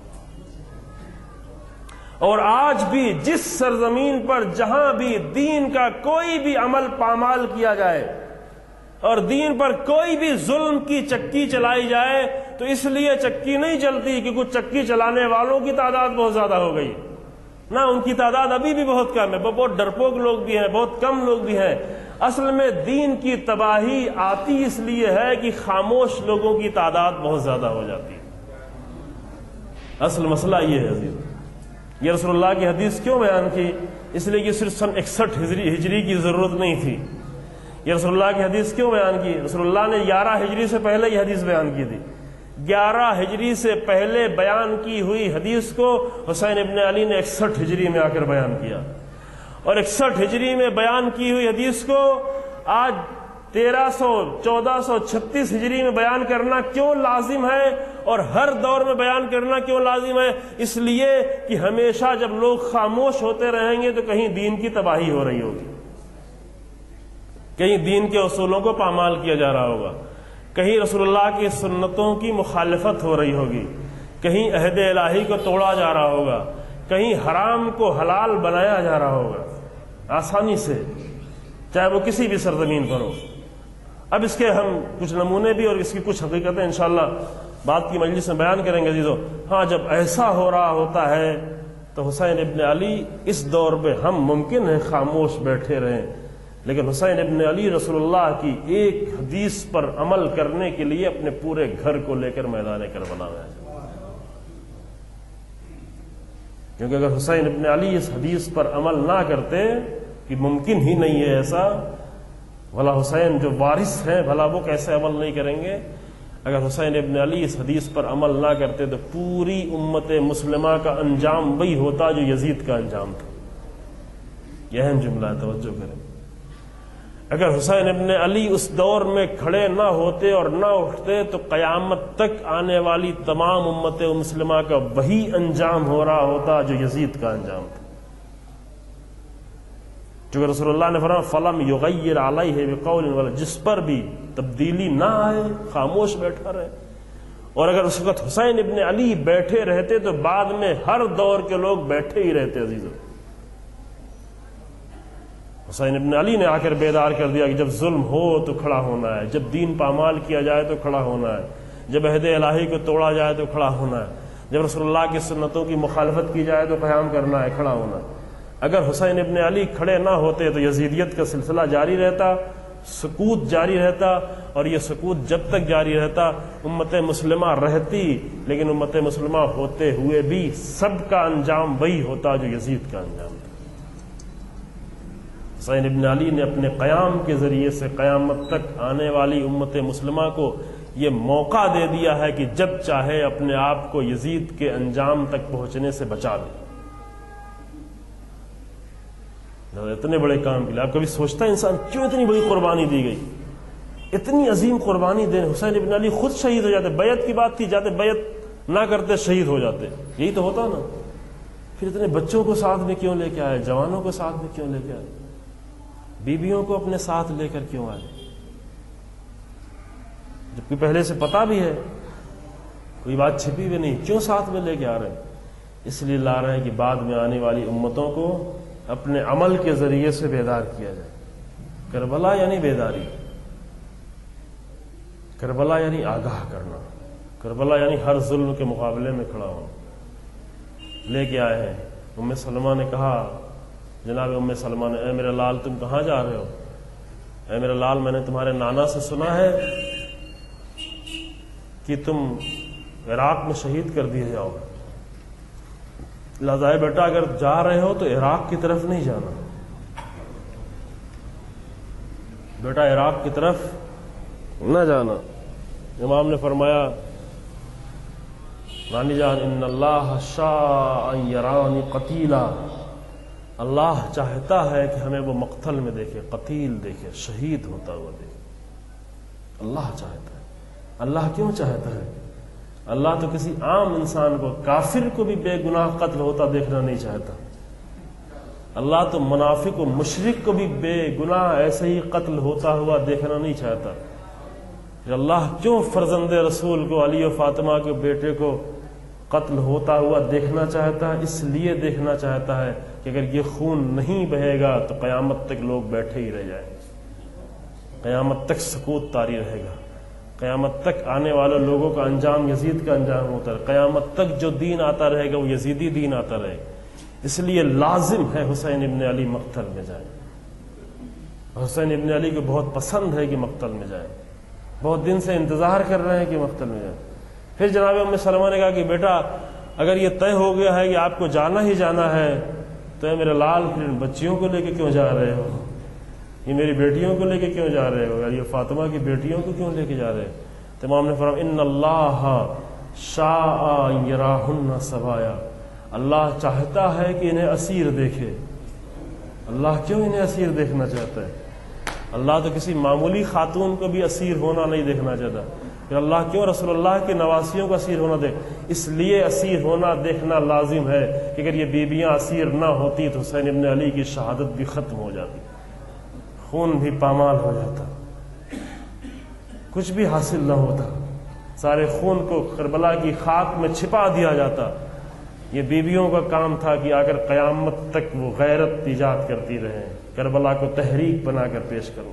اور آج بھی جس سرزمین پر جہاں بھی دین کا کوئی بھی عمل پامال کیا جائے اور دین پر کوئی بھی ظلم کی چکی چلائی جائے تو اس لیے چکی نہیں چلتی کہ کچھ چکی چلانے والوں کی تعداد بہت زیادہ ہو گئی، نہ، ان کی تعداد ابھی بھی بہت کم ہے، بہت ڈرپوک لوگ بھی ہیں، بہت کم لوگ بھی ہیں۔ اصل میں دین کی تباہی آتی اس لیے ہے کہ خاموش لوگوں کی تعداد بہت زیادہ ہو جاتی ہے۔ اصل مسئلہ یہ ہے عزیز۔ یہ رسول اللہ کی حدیث کیوں بیان کی؟ اس لیے کہ صرف سن 61 ہجری کی ضرورت نہیں تھی۔ یہ رسول اللہ کی حدیث کیوں بیان کی؟ رسول اللہ نے 11 ہجری سے پہلے یہ حدیث بیان کی تھی۔ 11 ہجری سے پہلے بیان کی ہوئی حدیث کو حسین ابن علی نے 61 ہجری میں آ کر بیان کیا، اور 61 ہجری میں بیان کی ہوئی حدیث کو آج 1436 ہجری میں بیان کرنا کیوں لازم ہے، اور ہر دور میں بیان کرنا کیوں لازم ہے؟ اس لیے کہ ہمیشہ جب لوگ خاموش ہوتے رہیں گے تو کہیں دین کی تباہی ہو رہی ہوگی، کہیں دین کے اصولوں کو پامال کیا جا رہا ہوگا، کہیں رسول اللہ کی سنتوں کی مخالفت ہو رہی ہوگی، کہیں عہد الہی کو توڑا جا رہا ہوگا، کہیں حرام کو حلال بنایا جا رہا ہوگا آسانی سے، چاہے وہ کسی بھی سرزمین پر ہو۔ اب اس کے ہم کچھ نمونے بھی اور اس کی کچھ حقیقتیں انشاءاللہ بعد کی مجلس میں بیان کریں گے عزیزو۔ ہاں، جب ایسا ہو رہا ہوتا ہے تو حسین ابن علی اس دور میں ہم ممکن ہے خاموش بیٹھے رہیں، لیکن حسین ابن علی رسول اللہ کی ایک حدیث پر عمل کرنے کے لیے اپنے پورے گھر کو لے کر میدان کربلا میں آئے، کیونکہ اگر حسین ابن علی اس حدیث پر عمل نہ کرتے، کہ ممکن ہی نہیں ہے ایسا، بھلا حسین جو وارث ہیں بھلا وہ کیسے عمل نہیں کریں گے؟ اگر حسین ابن علی اس حدیث پر عمل نہ کرتے تو پوری امت مسلمہ کا انجام وہی ہوتا جو یزید کا انجام تھا۔ یہ اہم جملہ ہے، توجہ کریں۔ اگر حسین ابن علی اس دور میں کھڑے نہ ہوتے اور نہ اٹھتے تو قیامت تک آنے والی تمام امت مسلمہ کا وہی انجام ہو رہا ہوتا جو یزید کا انجام تھا۔ چونکہ رسول اللہ نے فرمایا فلم یغیر علیہ بقول ولا، جس پر بھی تبدیلی نہ آئے خاموش بیٹھا رہے۔ اور اگر اس وقت حسین ابن علی بیٹھے رہتے تو بعد میں ہر دور کے لوگ بیٹھے ہی رہتے عزیزو۔ حسین ابن علی نے آ کر بیدار کر دیا کہ جب ظلم ہو تو کھڑا ہونا ہے، جب دین پامال کیا جائے تو کھڑا ہونا ہے، جب عہد الہی کو توڑا جائے تو کھڑا ہونا ہے، جب رسول اللہ کی سنتوں کی مخالفت کی جائے تو قیام کرنا ہے، کھڑا ہونا ہے۔ اگر حسین ابن علی کھڑے نہ ہوتے تو یزیدیت کا سلسلہ جاری رہتا، سکوت جاری رہتا، اور یہ سکوت جب تک جاری رہتا امت مسلمہ رہتی، لیکن امت مسلمہ ہوتے ہوئے بھی سب کا انجام وہی ہوتا جو یزید کا انجام تھا۔ حسین ابن علی نے اپنے قیام کے ذریعے سے قیامت تک آنے والی امت مسلمہ کو یہ موقع دے دیا ہے کہ جب چاہے اپنے آپ کو یزید کے انجام تک پہنچنے سے بچا لے۔ اتنے بڑے کام کے لیے آپ کبھی سوچتا ہے انسان کیوں اتنی بڑی قربانی دی گئی؟ اتنی عظیم قربانی دے حسین ابن علی خود شہید ہو جاتے، بیعت کی بات تھی، جاتے بیعت نہ کرتے شہید ہو جاتے، یہی تو ہوتا نا۔ پھر اتنے بچوں کو ساتھ میں کیوں لے کے آئے، جوانوں کو ساتھ میں کیوں لے کے آئے، بیویوں کو اپنے ساتھ لے کر کیوں آئے؟ جبکہ پہلے سے پتا بھی ہے، کوئی بات چھپی بھی نہیں، کیوں ساتھ میں لے کے آ رہے ہیں؟ اس لیے لا رہے ہیں کہ بعد میں آنے والی امتوں کو اپنے عمل کے ذریعے سے بیدار کیا جائے۔ کربلا یعنی بیداری، کربلا یعنی آگاہ کرنا، کربلا یعنی ہر ظلم کے مقابلے میں کھڑا ہونا۔ لے کے آئے ہیں۔ ام سلمہ نے کہا، جناب ام سلمہ نے، اے میرے لال تم کہاں جا رہے ہو؟ اے میرے لال میں نے تمہارے نانا سے سنا ہے کہ تم عراق میں شہید کر دیے جاؤ گے، لہذا بیٹا اگر جا رہے ہو تو عراق کی طرف نہیں جانا، بیٹا عراق کی طرف نہ جانا۔ امام نے فرمایا رانی جان ان اللہ شاء ان یرانی قتیلا، اللہ چاہتا ہے کہ ہمیں وہ مقتل میں دیکھے، قتیل دیکھے، شہید ہوتا ہوا دیکھے، اللہ چاہتا ہے۔ اللہ کیوں چاہتا ہے؟ اللہ تو کسی عام انسان کو، کافر کو بھی بے گناہ قتل ہوتا دیکھنا نہیں چاہتا۔ اللہ تو منافق و مشرک کو بھی بے گناہ ایسے ہی قتل ہوتا ہوا دیکھنا نہیں چاہتا۔ اللہ کیوں فرزند رسول کو، علی و فاطمہ کے بیٹے کو قتل ہوتا ہوا دیکھنا چاہتا ہے؟ اس لیے دیکھنا چاہتا ہے کہ اگر یہ خون نہیں بہے گا تو قیامت تک لوگ بیٹھے ہی رہ جائیں، قیامت تک سکوت طاری رہے گا، قیامت تک آنے والے لوگوں کا انجام یزید کا انجام ہوتا ہے، قیامت تک جو دین آتا رہے گا وہ یزیدی دین آتا رہے گا۔ اس لیے لازم ہے حسین ابن علی مقتل میں جائیں۔ حسین ابن علی کو بہت پسند ہے کہ مقتل میں جائیں، بہت دن سے انتظار کر رہے ہیں کہ مقتل میں جائیں۔ پھر جناب ام سلمہ نے کہا کہ بیٹا اگر یہ طے ہو گیا ہے کہ آپ کو جانا ہی جانا ہے تو اے میرے لال پھر ان بچیوں کو لے کے کیوں جا رہے ہو، یہ میری بیٹیوں کو لے کے کیوں جا رہے ہو، یہ فاطمہ کی بیٹیوں کو کیوں لے کے جا رہے ہو؟ تو امام نے فرمایا ان اللہ شاء یراہن سبایا، اللہ چاہتا ہے کہ انہیں اسیر دیکھے۔ اللہ کیوں انہیں اسیر دیکھنا چاہتا ہے؟ اللہ تو کسی معمولی خاتون کو بھی اسیر ہونا نہیں دیکھنا چاہتا، پھر اللہ کیوں رسول اللہ کے نواسیوں کو اسیر ہونا دے؟ اس لیے اسیر ہونا دیکھنا لازم ہے کہ اگر یہ بیویاں اسیر نہ ہوتی تو حسین ابن علی کی شہادت بھی ختم ہو جاتی، خون بھی پامال ہو جاتا، کچھ بھی حاصل نہ ہوتا، سارے خون کو کربلا کی خاک میں چھپا دیا جاتا۔ یہ بیویوں کا کام تھا کہ آ کر قیامت تک وہ غیرت ایجاد کرتی رہیں، کربلا کو تحریک بنا کر پیش کروں۔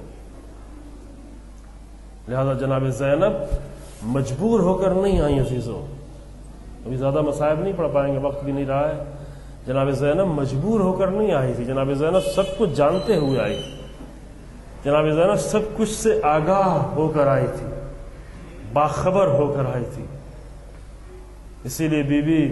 لہذا جناب زینب مجبور ہو کر نہیں آئیں عزیزوں، ابھی زیادہ مصائب نہیں پڑھ پائیں گے، وقت بھی نہیں رہا ہے۔ جناب زینب مجبور ہو کر نہیں آئی تھی، جناب زینب سب کچھ جانتے ہوئے آئی تھی، جناب زینب سب کچھ سے آگاہ ہو کر آئی تھی، باخبر ہو کر آئی تھی۔ اسی لیے بی بی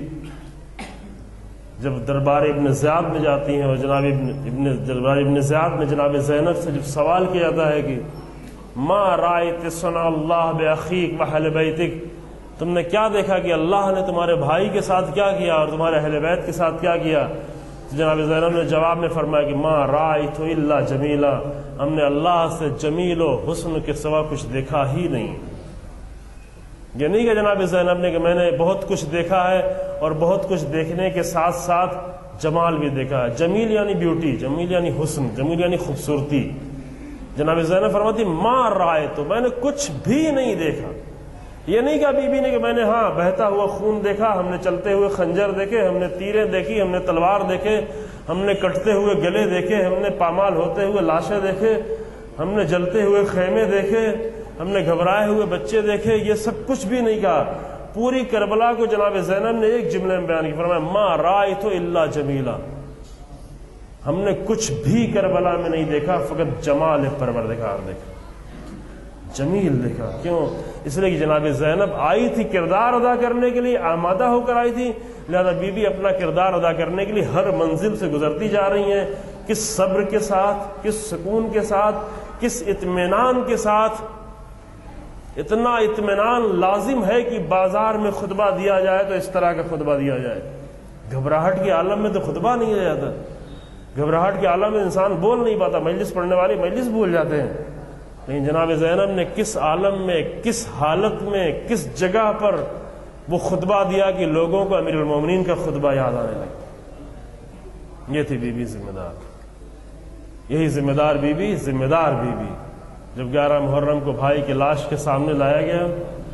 جب دربار ابن زیاد میں جاتی ہیں اور جناب دربار ابن زیاد میں جناب زینب سے جب سوال کیا جاتا ہے کہ ما رأیت صنع اللہ بأخیک وأہل بیتک، تم نے کیا دیکھا کہ اللہ نے تمہارے بھائی کے ساتھ کیا کیا اور تمہارے اہل بیت کے ساتھ کیا کیا؟ تو جناب زینب نے جواب میں فرمایا کہ ما رأیت الا جمیلا، ہم نے اللہ سے جمیل و حسن کے سوا کچھ دیکھا ہی نہیں۔ یہ نہیں کہ جناب زینب نے کہ میں نے بہت کچھ دیکھا ہے اور بہت کچھ دیکھنے کے ساتھ ساتھ جمال بھی دیکھا ہے۔ جمیل یعنی بیوٹی، جمیل یعنی حسن، جمیل یعنی خوبصورتی۔ جناب زینب فرماتی ما رأیت، میں نے کچھ بھی نہیں دیکھا۔ یہ نہیں کہا بی بی نے کہ میں نے ہاں بہتا ہوا خون دیکھا، ہم نے چلتے ہوئے خنجر دیکھے، ہم نے تیریں دیکھی، ہم نے تلوار دیکھے، ہم نے کٹتے ہوئے گلے دیکھے، ہم نے پامال ہوتے ہوئے لاشیں دیکھے، ہم نے جلتے ہوئے خیمے دیکھے، ہم نے گھبرائے ہوئے بچے دیکھے۔ یہ سب کچھ بھی نہیں کہا، پوری کربلا کو جناب زینب نے ایک جملے میں بیان کیا، فرمایا ما رأیت الا جمیلا، ہم نے کچھ بھی کربلا میں نہیں دیکھا، فقط جمال پروردگار دیکھا، جمیل دیکھا۔ کیوں؟ اس لیے کہ جناب زینب آئی تھی کردار ادا کرنے کے لیے، آمادہ ہو کر آئی تھی، لہذا بی بی اپنا کردار ادا کرنے کے لیے ہر منزل سے گزرتی جا رہی ہیں، کس صبر کے ساتھ، کس سکون کے ساتھ، کس اطمینان کے ساتھ۔ اتنا اطمینان لازم ہے کہ بازار میں خطبہ دیا جائے تو اس طرح کا خطبہ دیا جائے، گھبراہٹ کے عالم میں تو خطبہ نہیں دیا جاتا، گھبراہٹ کے عالم میں انسان بول نہیں پاتا، مجلس پڑھنے والے مجلس بھول جاتے ہیں۔ لیکن جناب زینب نے کس عالم میں، کس حالت میں، کس جگہ پر وہ خطبہ دیا کہ لوگوں کو امیر المومنین کا خطبہ یاد آنے لگا۔ یہ تھی بی بی ذمہ دار، یہی ذمہ دار بی بی، ذمہ دار بی بی۔ جب 11 محرم کو بھائی کی لاش کے سامنے لایا گیا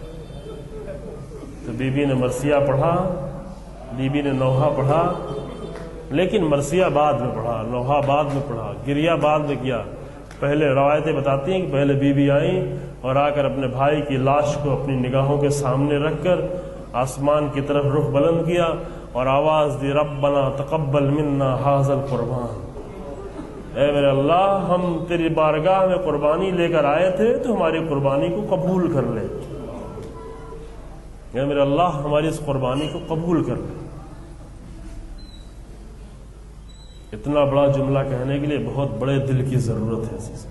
تو بی بی نے مرثیہ پڑھا، بی بی نے نوحہ پڑھا، لیکن مرثیہ بعد میں پڑھا، نوحہ بعد میں پڑھا، گریہ بعد میں کیا۔ پہلے روایتیں بتاتی ہیں کہ پہلے بی بی آئیں اور آ کر اپنے بھائی کی لاش کو اپنی نگاہوں کے سامنے رکھ کر آسمان کی طرف رخ بلند کیا اور آواز دی ربنا تقبل منا ھذا القربان، اے میرے اللہ ہم تیری بارگاہ میں قربانی لے کر آئے تھے تو ہماری قربانی کو قبول کر لے، اے میرے اللہ ہماری اس قربانی کو قبول کر لے۔ اتنا بڑا جملہ کہنے کے لیے بہت بڑے دل کی ضرورت ہے عزیز۔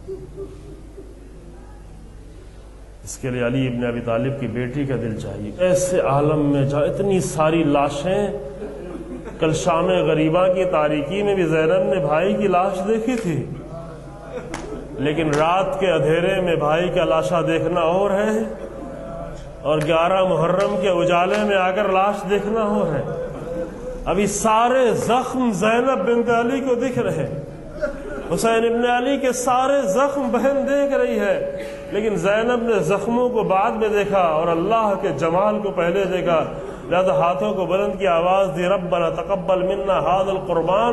اس کے لیے علی ابن ابی طالب کی بیٹی کا دل چاہیے۔ ایسے عالم میں جہاں اتنی ساری لاشیں، کل شام غریبہ کی تاریکی میں بھی زینب نے بھائی کی لاش دیکھی تھی، لیکن رات کے اندھیرے میں بھائی کا لاشا دیکھنا اور ہے، اور 11 محرم کے اجالے میں آ کر لاش دیکھنا اور ہے۔ ابھی سارے زخم زینب بنت علی کو دکھ رہے، حسین ابن علی کے سارے زخم بہن دیکھ رہی ہے، لیکن زینب نے زخموں کو بعد میں دیکھا اور اللہ کے جمال کو پہلے دیکھا، لہذا ہاتھوں کو بلند کی آواز دی ربنا تقبل منا ھذا القربان،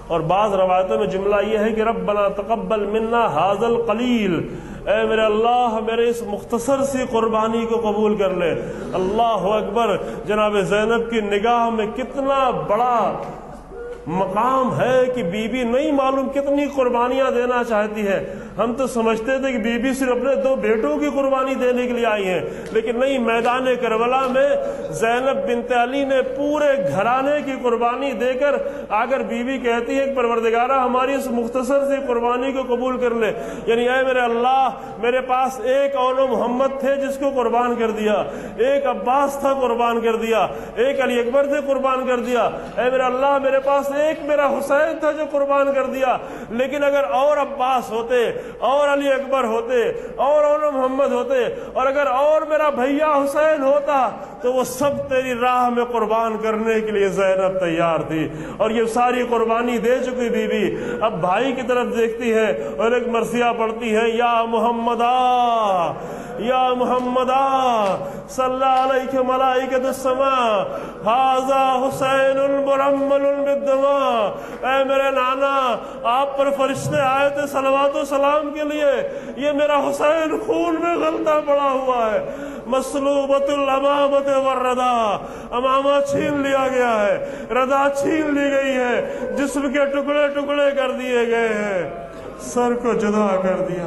اور بعض روایتوں میں جملہ یہ ہے کہ ربنا تقبل منا ھذا القلیل، اے میرے اللہ میرے اس مختصر سی قربانی کو قبول کر لے۔ اللہ اکبر، جناب زینب کی نگاہ میں کتنا بڑا مقام ہے کہ بی بی نہیں معلوم کتنی قربانیاں دینا چاہتی ہے۔ ہم تو سمجھتے تھے کہ بی بی صرف اپنے 2 بیٹوں کی قربانی دینے کے لیے آئی ہیں، لیکن نہیں، میدان کربلا میں زینب بنت علی نے پورے گھرانے کی قربانی دے کر اگر بی بی کہتی ہے کہ پروردگارہ ہماری اس مختصر سی قربانی کو قبول کر لے، یعنی اے میرے اللہ میرے پاس ایک اولو محمد تھے جس کو قربان کر دیا، ایک عباس تھا قربان کر دیا، ایک علی اکبر تھے قربان کر دیا، اے میرے اللہ میرے پاس ایک میرا حسین تھا جو قربان کر دیا، لیکن اگر اور عباس ہوتے اور علی اکبر ہوتے اور اولو محمد ہوتے اور اگر اور میرا بھیا حسین ہوتا تو وہ سب تیری راہ میں قربان کرنے کے لیے زینب تیار تھی، اور یہ ساری قربانی دے چکی بی بی اب بھائی کی طرف دیکھتی ہے اور ایک مرثیہ پڑھتی ہے، یا محمدا یا محمدا صلی علیہ ملائکۃ السماء ھذا حسین مرمل بالدماء، اے میرے نانا آپ پر فرشتے آئے تھے صلوات و سلام کے لیے، یہ میرا حسین خون میں غلطہ پڑا ہوا ہے، مسلوبۃ الامامۃ والردا، امامہ چھین لیا گیا ہے، ردا چھین لی گئی ہے، جسم کے ٹکڑے ٹکڑے کر دیے گئے ہیں، سر کو جدا کر دیا۔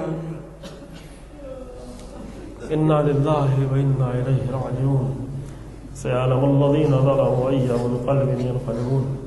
انا للہ و انا الیہ راجعون، سیعلم الذین ظلموا ای منقلب ینقلبون۔